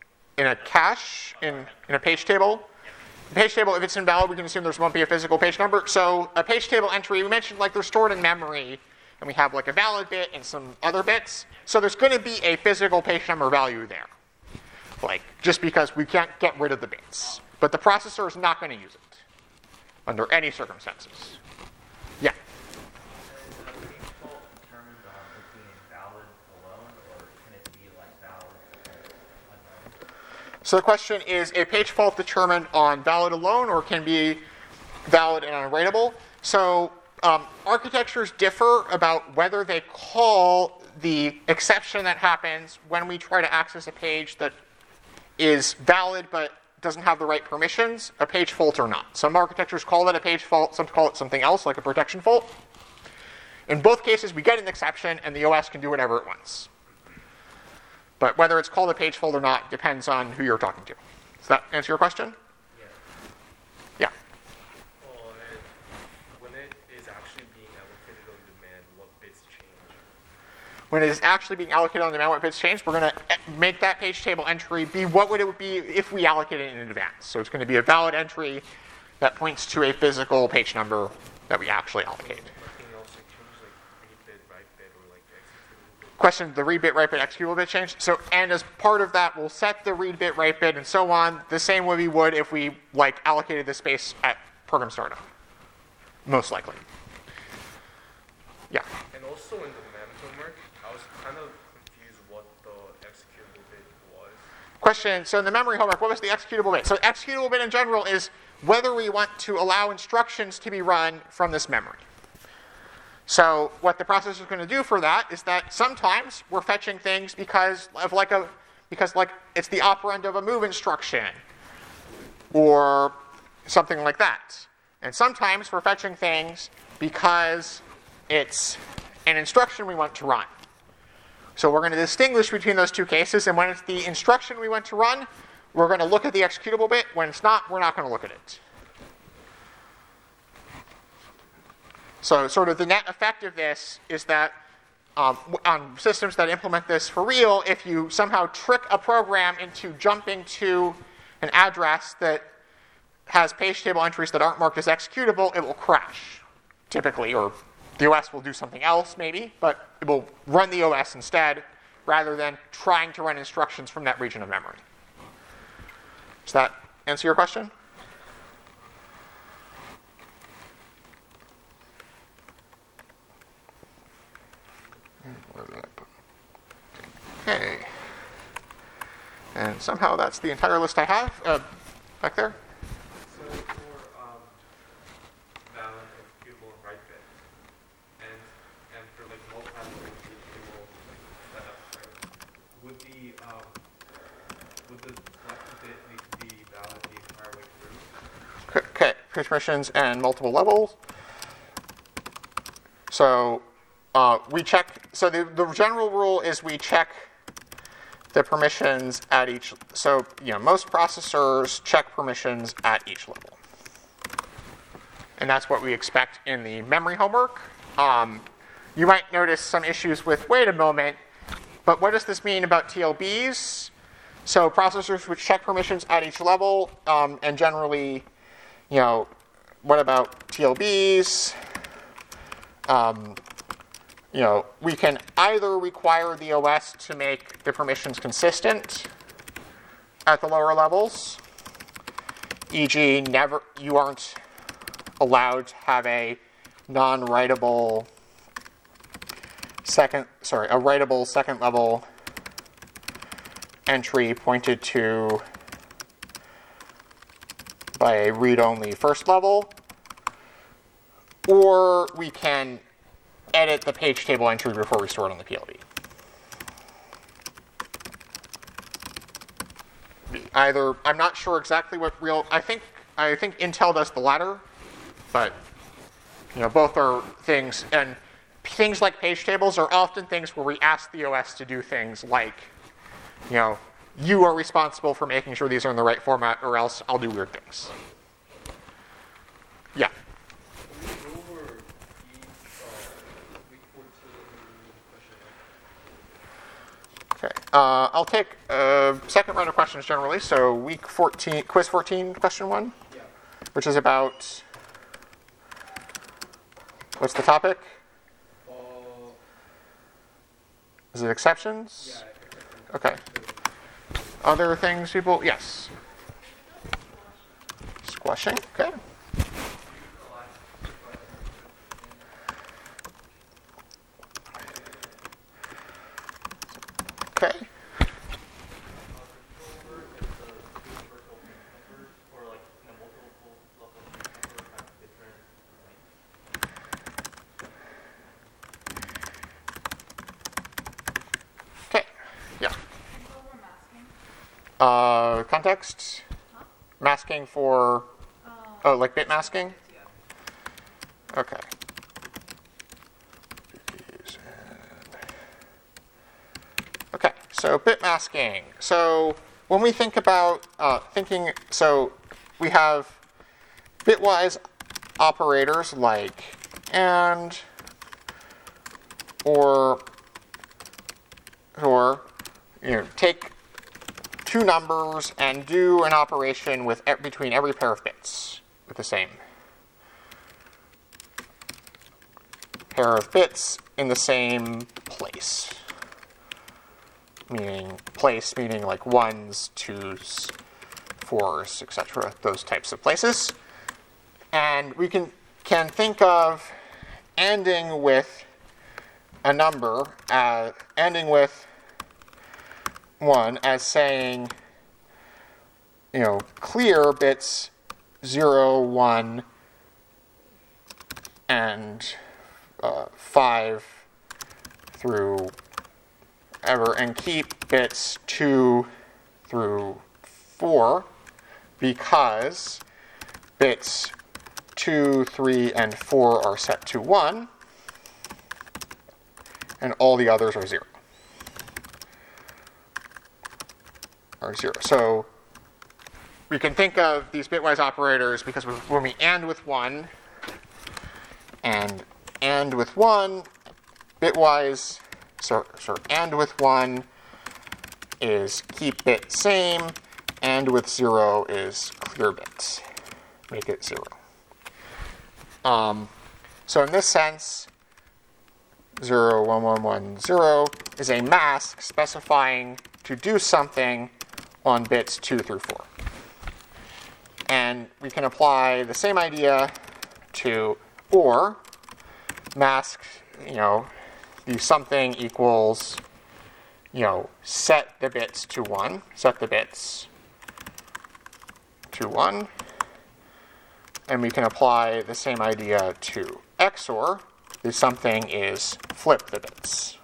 cache, in a page table, the page table, if it's invalid, we can assume there won't be a physical page number. So a page table entry, we mentioned like they're stored in memory, and we have like a valid bit and some other bits. So there's going to be a physical page number value there, like just because we can't get rid of the bits. But the processor is not going to use it under any circumstances. Yeah. Is a page fault determined on it being valid alone, or can it be like valid unknown? So the question is a page fault determined on valid alone, or can be valid and unwritable? So architectures differ about whether they call the exception that happens when we try to access a page that is valid but doesn't have the right permissions, a page fault or not. Some architectures call that a page fault, some call it something else, like a protection fault. In both cases, we get an exception, and the OS can do whatever it wants. But whether it's called a page fault or not depends on who you're talking to. Does that answer your question? Yeah. Well, and when it is actually being allocated on demand, what bits change? When it is actually being allocated on demand, what bits change, we're going to make that page table entry be what would it be if we allocated it in advance. So it's going to be a valid entry that points to a physical page number that we actually allocated. Nothing else like changes, like read bit, write bit, or like the executable bit? Question, the read bit, write bit, executable bit change. So, and as part of that, we'll set the read bit, write bit, and so on, the same way we would if we like allocated the space at program startup. Most likely. Yeah. And also in the MEM homework, I was kind of confused what the executable bit was. Question, so in the memory homework, what was the executable bit? So executable bit in general is whether we want to allow instructions to be run from this memory. So what the processor is going to do for that is that sometimes we're fetching things because it's the operand of a move instruction or something like that. And sometimes we're fetching things because it's an instruction we want to run. So we're going to distinguish between those two cases, and when it's the instruction we want to run, we're going to look at the executable bit. When it's not, we're not going to look at it. So sort of the net effect of this is that on systems that implement this for real, if you somehow trick a program into jumping to an address that has page table entries that aren't marked as executable, it will crash, typically, or the OS will do something else, maybe, but it will run the OS instead, rather than trying to run instructions from that region of memory. Does that answer your question? Where did I put? Okay. And somehow that's the entire list I have back there. So for valid, executable, and write bit, and for like multi-level executable setup, right? Would the selected bit need to be valid the entire way through? Okay, permissions and multiple levels. So we check. So the general rule is we check the permissions at each. So most processors check permissions at each level, and that's what we expect in the memory homework. You might notice some issues with. Wait a moment, but what does this mean about TLBs? So processors would check permissions at each level, and generally, what about TLBs? We can either require the OS to make the permissions consistent at the lower levels, e.g., you aren't allowed to have a non-writable writable second level entry pointed to by a read-only first level, or we can edit the page table entry before we store it on the PLD. Either, I'm not sure exactly what I think Intel does the latter, but both are things, and things like page tables are often things where we ask the OS to do things like, you are responsible for making sure these are in the right format, or else I'll do weird things. Yeah. Okay. I'll take a second round of questions generally. So week 14, quiz 14, question 1, which is about, what's the topic? Is it exceptions? Yeah. Okay. Other things people, yes. Squashing, okay. Okay. Okay, yeah. Context? Huh? Masking for, like bit masking? Okay. Okay, so bit masking. So when we think about so we have bitwise operators like and, or take two numbers and do an operation with between every pair of bits with the same pair of bits in the same place. Meaning like 1s, 2s, 4s, etc. Those types of places. And we can think of ending with a number, ending with 1 as saying, clear bits 0, 1, and 5 through ever, and keep bits 2 through 4 because bits 2, 3, and 4 are set to 1, and all the others are 0. So we can think of these bitwise operators because when we AND with 1 and AND with 1, bitwise, so AND with 1 is keep bit same, AND with 0 is clear bits, make it 0. So in this sense, 0, 1, 1, 1, 0 is a mask specifying to do something on bits 2 through 4. And we can apply the same idea to OR. Mask, the something equals, set the bits to 1, set the bits to 1. And we can apply the same idea to XOR. The something is flip the bits.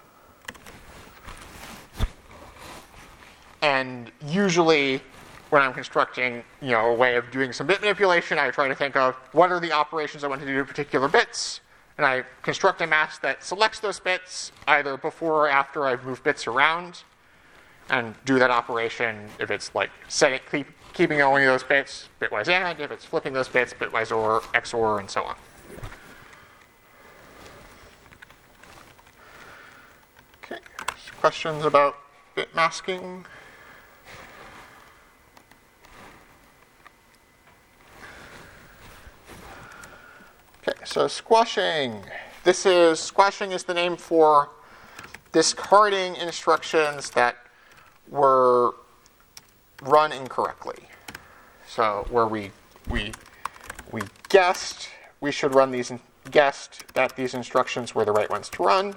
And usually, when I'm constructing, a way of doing some bit manipulation, I try to think of what are the operations I want to do to particular bits, and I construct a mask that selects those bits either before or after I've moved bits around, and do that operation if it's like keeping only those bits, bitwise AND, if it's flipping those bits, bitwise OR, XOR, and so on. Okay, questions about bit masking? Okay, so squashing. Squashing is the name for discarding instructions that were run incorrectly. So where we guessed we should run these, guessed that these instructions were the right ones to run,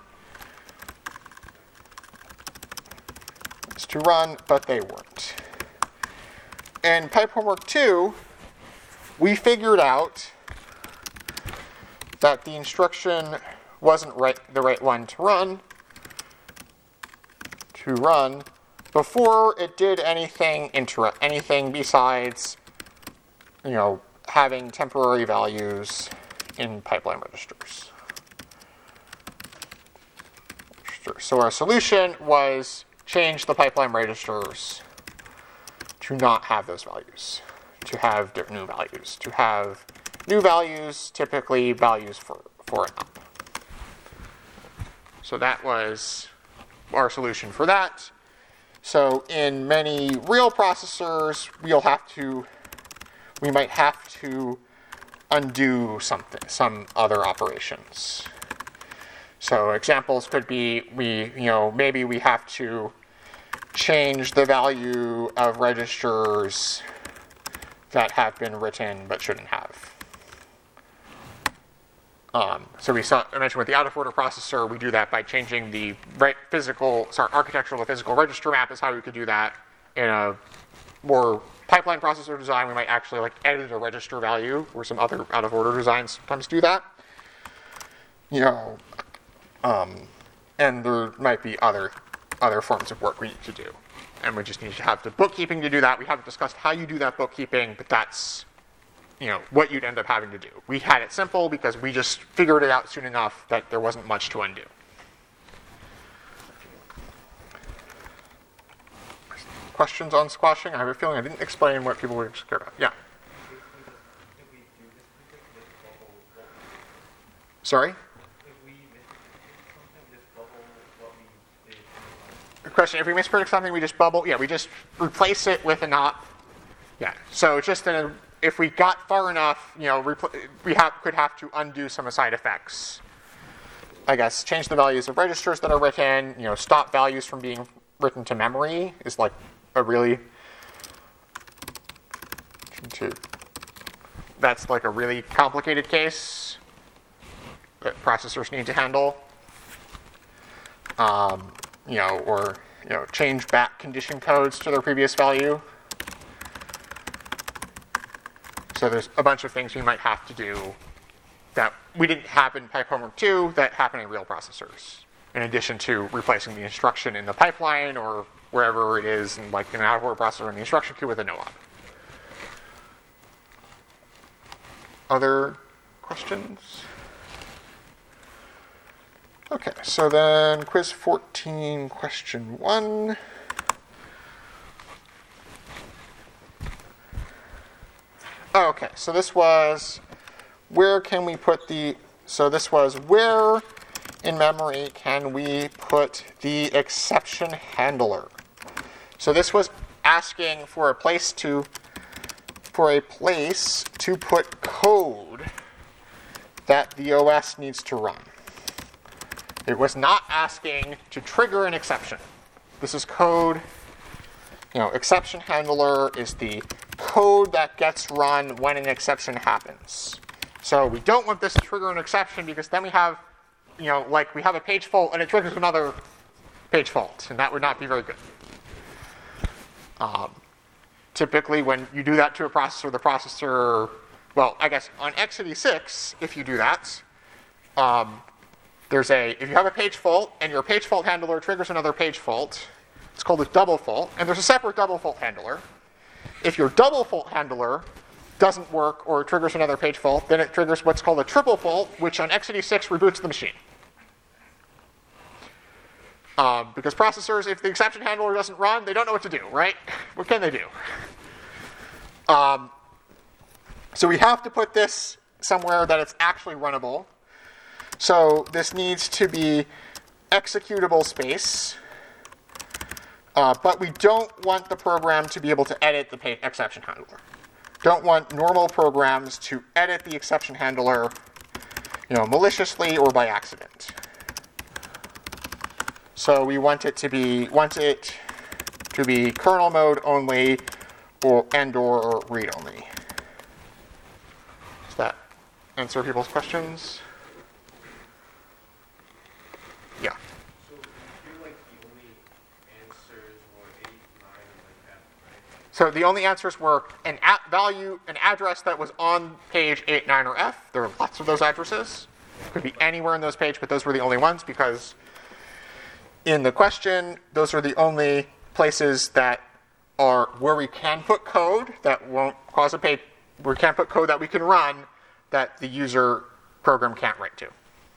but they weren't. In pipe homework 2, we figured out that the instruction wasn't the right one to run before it did anything besides, having temporary values in pipeline registers. So our solution was change the pipeline registers to not have those values, to have new values, typically values 4 and up. So that was our solution for that. So in many real processors, we might have to undo some other operations. So examples could be maybe we have to change the value of registers that have been written but shouldn't have. So I mentioned with the out-of-order processor, we do that by changing the architectural to physical register map is how we could do that. In a more pipeline processor design, we might actually edit a register value, or some other out-of-order designs sometimes do that. And there might be other forms of work we need to do. And we just need to have the bookkeeping to do that. We haven't discussed how you do that bookkeeping, but that's what you'd end up having to do. We had it simple because we just figured it out soon enough that there wasn't much to undo. Questions on squashing? I have a feeling I didn't explain what people were scared of. Yeah. Sorry? Good question. If we mispredict something, we just bubble. Yeah, we just replace it with a not. Yeah. So it's just if we got far enough, could have to undo some side effects. I guess change the values of registers that are written. Stop values from being written to memory is that's a really complicated case that processors need to handle. Or change back condition codes to their previous value. So there's a bunch of things we might have to do that we didn't have in Pipe Homework 2 that happen in real processors, in addition to replacing the instruction in the pipeline or wherever it is, in an out-of-order processor in the instruction queue with a no-op. Other questions? Okay, so then quiz 14, question 1. Oh, okay, so this was where in memory can we put the exception handler? So this was asking for a place to put code that the OS needs to run. It was not asking to trigger an exception. This is code. Exception handler is the code that gets run when an exception happens. So we don't want this to trigger an exception because then we have, we have a page fault and it triggers another page fault, and that would not be very good. Typically, when you do that to a processor, I guess on x86, if you do that, if you have a page fault and your page fault handler triggers another page fault, it's called a double fault, and there's a separate double fault handler. If your double fault handler doesn't work or triggers another page fault, then it triggers what's called a triple fault, which on x86 reboots the machine. Because processors, if the exception handler doesn't run, they don't know what to do, right? What can they do? So we have to put this somewhere that it's actually runnable. So this needs to be executable space. But we don't want the program to be able to edit the exception handler. Don't want normal programs to edit the exception handler, maliciously or by accident. So we want it to be kernel mode only, or read only. Does that answer people's questions? Yeah. So you're the only answers were 8, 9, and F, right? So the only answers were an address that was on page 8, 9, or F. There are lots of those addresses. Could be anywhere in those pages, but those were the only ones because in the question, those are the only places that are where we can put code that won't cause a page, we can't put code that we can run that the user program can't write to.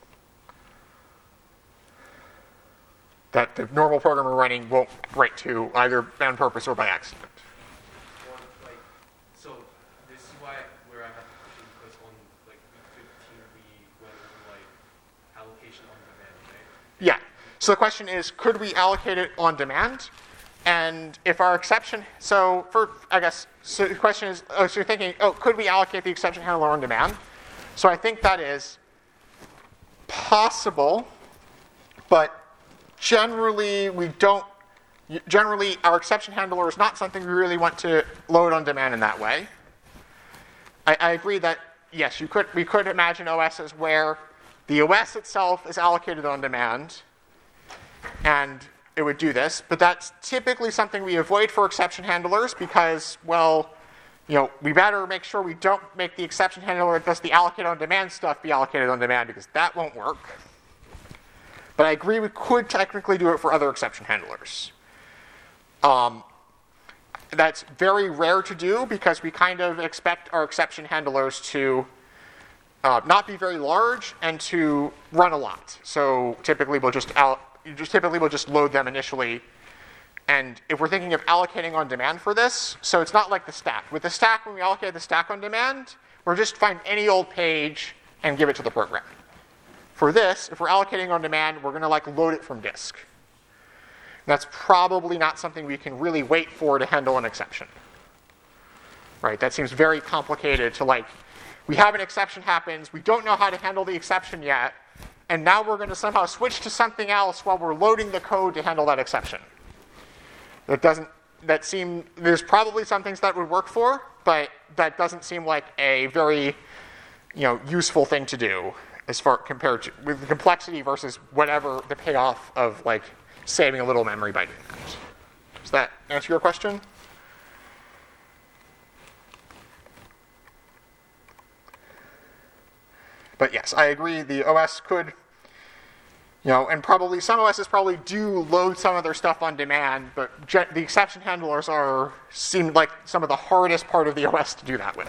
That the normal programmer running won't write to either on purpose or by accident. Or like, so this is where I have a question because on like week 15 we went over like allocation on demand, right? Yeah. So the question is, could we allocate it on demand? And if our exception, so the question is, so you're thinking, could we allocate the exception handler on demand? So I think that is possible, but generally our exception handler is not something we really want to load on demand in that way. I agree that, yes, we could imagine OSs where the OS itself is allocated on demand, and it would do this, but that's typically something we avoid for exception handlers because, well, we better make sure we don't make the exception handler that does the allocate on demand stuff be allocated on demand because that won't work. But I agree we could technically do it for other exception handlers. That's very rare to do because we kind of expect our exception handlers to not be very large and to run a lot. So typically we'll just load them initially. And if we're thinking of allocating on demand for this, so it's not like the stack. With the stack, when we allocate the stack on demand, we're just find any old page and give it to the program. For this, if we're allocating on demand, we're going to load it from disk. That's probably not something we can really wait for to handle an exception. Right? That seems very complicated to we have an exception happens, we don't know how to handle the exception yet, and now we're going to somehow switch to something else while we're loading the code to handle that exception. There's probably some things that would work for, but that doesn't seem like a very, useful thing to do as far compared to with the complexity versus whatever the payoff of saving a little memory by doing that. Does that answer your question? But yes, I agree. The OS could, and probably some OSs probably do load some of their stuff on demand, but the exception handlers seem like some of the hardest part of the OS to do that with.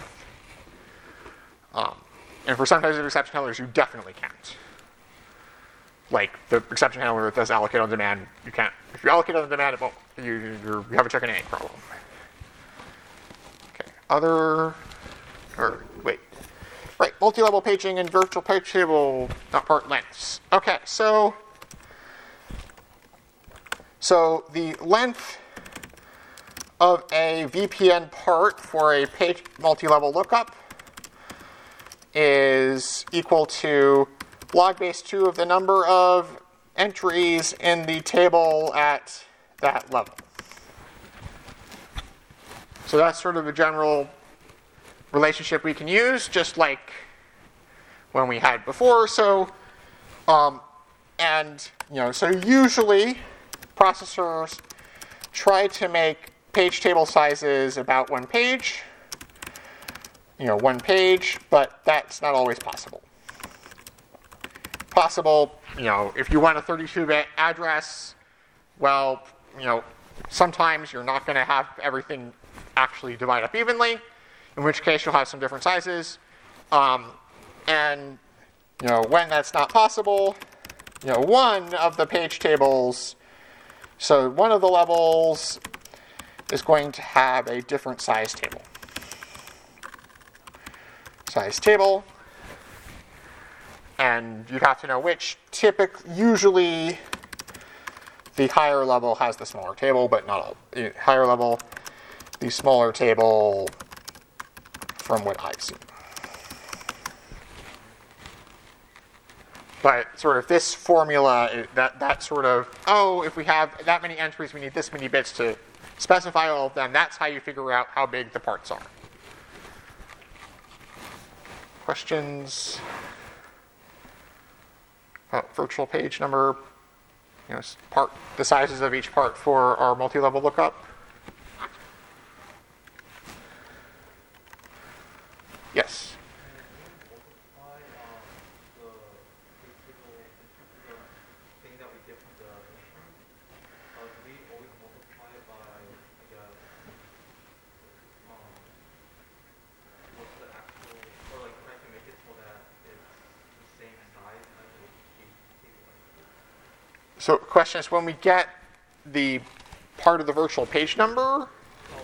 And for some types of exception handlers, you definitely can't. Like the exception handler that does allocate on demand, you can't. If you allocate on demand, it won't. You have a chicken and egg problem. Okay. Right, multi-level paging and virtual page table, not part lengths. Okay, so the length of a VPN part for a page multi-level lookup is equal to log base 2 of the number of entries in the table at that level. So that's sort of a general relationship we can use, just like when we had before. So, so usually processors try to make page table sizes about one page, but that's not always possible. If you want a 32-bit address, well, sometimes you're not going to have everything actually divide up evenly, in which case you'll have some different sizes. When that's not possible, one of the page tables, so one of the levels is going to have a different size table. And you'd have to know which. Usually the higher level has the smaller table, but not all. Higher level, the smaller table, from what I've seen. But sort of this formula, that sort of, if we have that many entries, we need this many bits to specify all of them. That's how you figure out how big the parts are. Questions? Virtual page number, the sizes of each part for our multi-level lookup. Yes. Multiply the So the question is, when we get the part of the virtual page number, So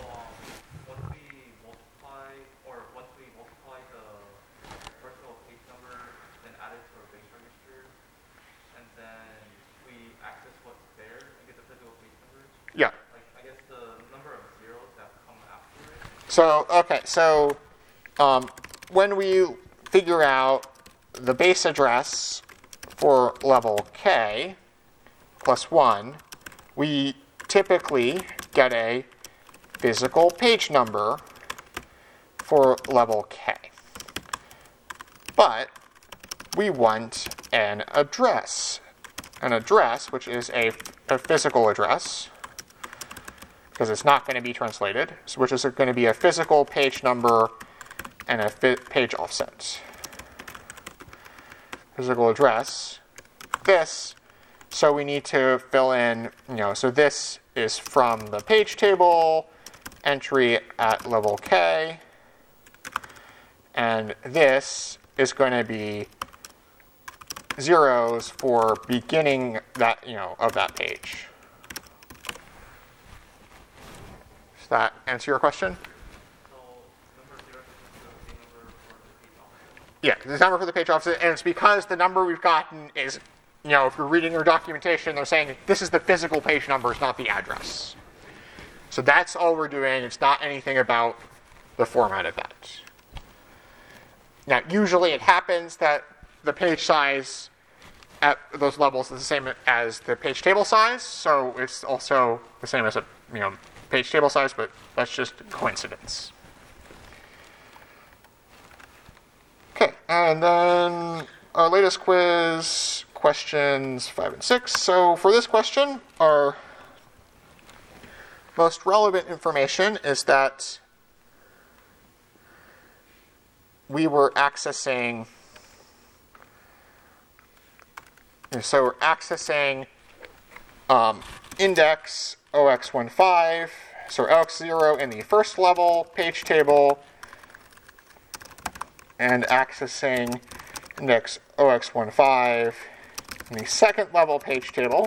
once we multiply the virtual page number, then add it to our base register, and then we access what's there and get the physical page number. yeah. Like I guess the number of zeros that come after it. So, okay, so when we figure out the base address for level K plus 1, we typically get a physical page number for level K. But we want an address which is a physical address, because it's not going to be translated, so which is going to be a physical page number and a page offset. Physical address, this, so we need to fill in, so this is from the page table entry at level K, and this is going to be zeros for beginning that, of that page. Does that answer your question? So number 0 is the same number for the page offset. Yeah, the number for the page offset, and it's because the number we've gotten is, if you're reading your documentation, they're saying this is the physical page number, it's not the address. So that's all we're doing. It's not anything about the format of that. Now, usually it happens that the page size at those levels is the same as the page table size, so it's also the same as a, page table size, but that's just coincidence. Okay, and then our latest quiz, questions 5 and 6. So for this question, our most relevant information is that we were accessing, so we're accessing index OX15, so OX0 in the first level page table, and accessing index OX15 in the second level page table.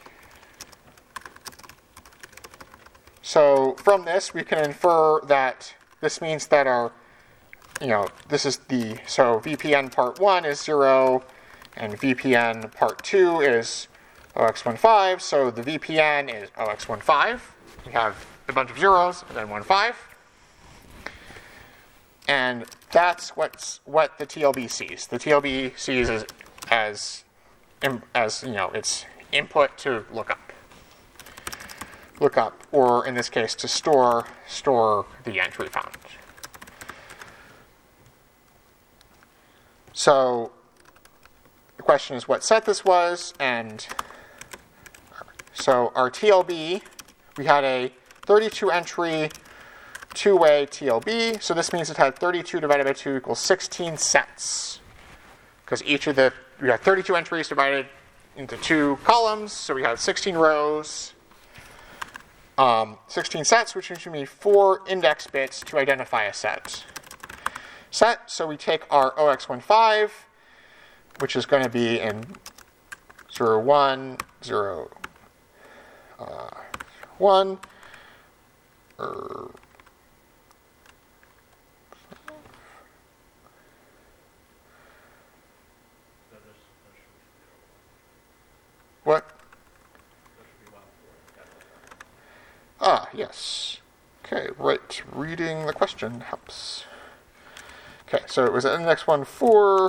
So from this, we can infer that this means that our, this is so VPN part 1 is 0, and VPN part 2 is OX15, so the VPN is OX15. We have a bunch of zeros and then 15. And that's what the TLB sees. The TLB sees as its input to look up, or in this case to store the entry found. So the question is what set this was, and so our TLB, we had a 32 entry two-way TLB, so this means it had 32 divided by 2 equals 16 sets. Because we have 32 entries divided into 2 columns, so we have 16 rows, 16 sets, which means we need 4 index bits to identify a set. So we take our OX15, which is going to be in 0, 1, 0, 1, or what? Yes. Okay, right. Reading the question helps. Okay, so it was at index 1, 4.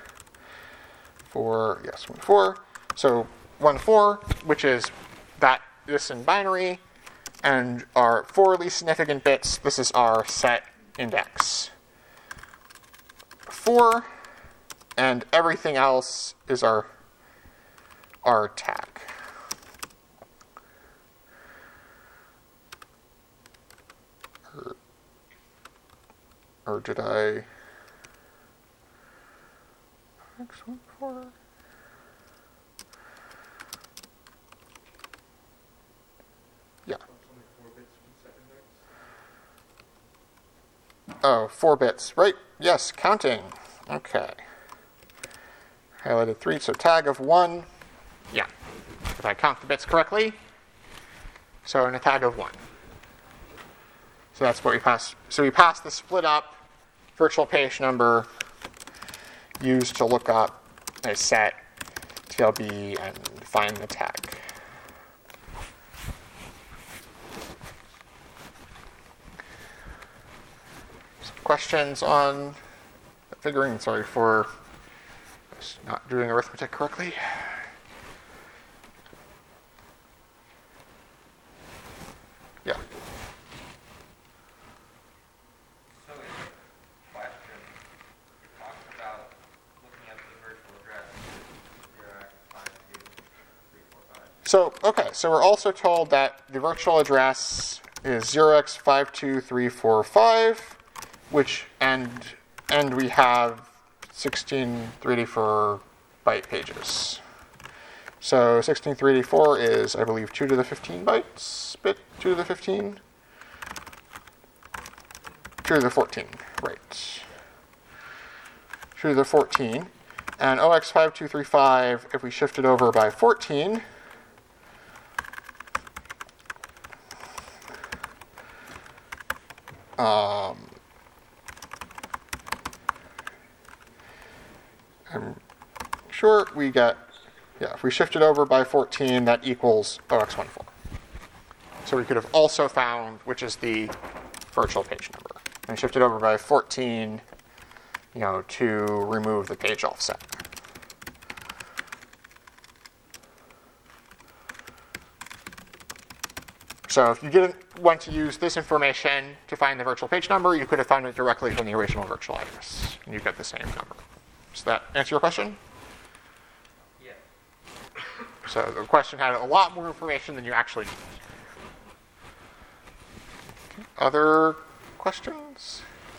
4, yes, 1, 4. So 1, 4, which is this in binary, and our 4 least significant bits, this is our set index 4, and everything else is our tag. Or did I? X14. Yeah. Oh, 4 bits, right? Yes, counting. Okay. Highlighted 3, so tag of 1. Yeah. if I count the bits correctly. So in a tag of 1. So that's what we pass. So we pass the split up virtual page number used to look up a set TLB and find the tag. Some questions on figuring? Sorry for not doing arithmetic correctly. Yeah. So in the question, it talks about looking at the virtual address 0x52345. So, okay, so we're also told that the virtual address is 0x52345, which, and we have 16 384 byte pages. So 16 384 is, I believe, 2 to the 15 bytes, bit 2 to the 15. 2 to the 14, right. 2 to the 14. And OX5235, if we shift it over by 14, I'm sure we get, yeah, if we shift it over by 14, that equals OX14. So we could have also found which is the virtual page number. And shift it over by 14, to remove the page offset. So if you didn't want to use this information to find the virtual page number, you could have found it directly from the original virtual address, and you get the same number. Does that answer your question? Yes. So the question had a lot more information than you actually need. Okay. Other questions?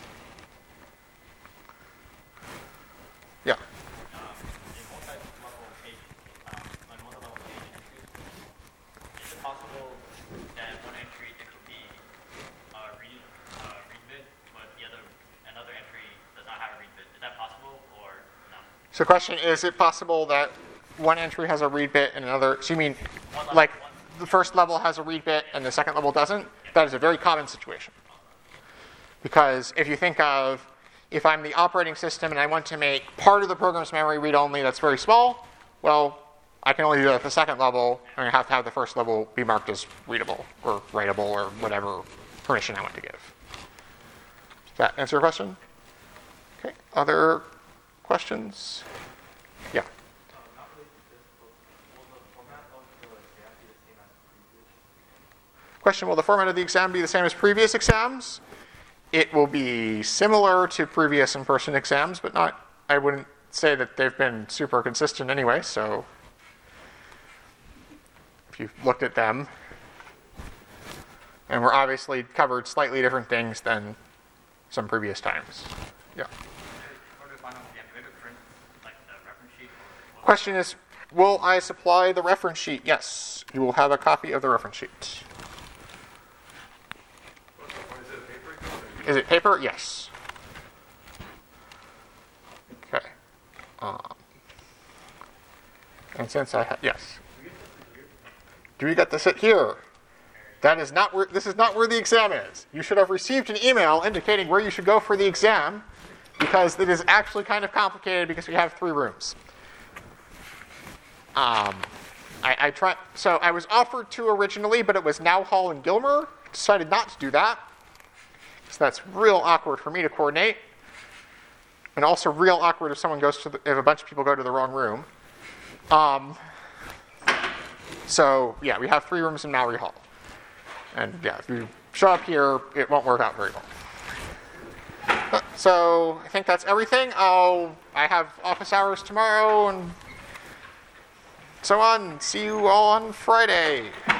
Yeah. In multi-level page, on multi-level page entries, is it possible that one entry it could be read bit, but another entry does not have a read bit? Is that possible or no? So the question is it possible that one entry has a read bit and another? So you mean the first level has a read bit and the second level doesn't? Yeah. That is a very common situation. Because if you think of, if I'm the operating system and I want to make part of the program's memory read-only that's very small, well, I can only do that at the second level, and I have to have the first level be marked as readable or writable or whatever permission I want to give. Does that answer your question? Okay. Other questions? Yeah. Not really difficult. Will the format of the exam be the same as previous? Question, will the format of the exam be the same as previous exams? It will be similar to previous in-person exams, but not, I wouldn't say that they've been super consistent anyway, so if you've looked at them, and we're obviously covered slightly different things than some previous times. Yeah. For the final exam, do we have to print like the reference sheet? Question is, will I supply the reference sheet? Yes, you will have a copy of the reference sheet. Is it paper? Yes. Okay. And since I have, yes. Do we get to sit here? That is not where, this is not where the exam is. You should have received an email indicating where you should go for the exam, because it is actually kind of complicated because we have 3 rooms. I tried, so I was offered 2 originally, but it was Now Hall and Gilmer. Decided not to do that. So that's real awkward for me to coordinate. And also real awkward if someone goes to if a bunch of people go to the wrong room. So yeah, we have 3 rooms in Mowry Hall. And yeah, if you show up here, it won't work out very well. So I think that's everything. I have office hours tomorrow and so on. See you all on Friday.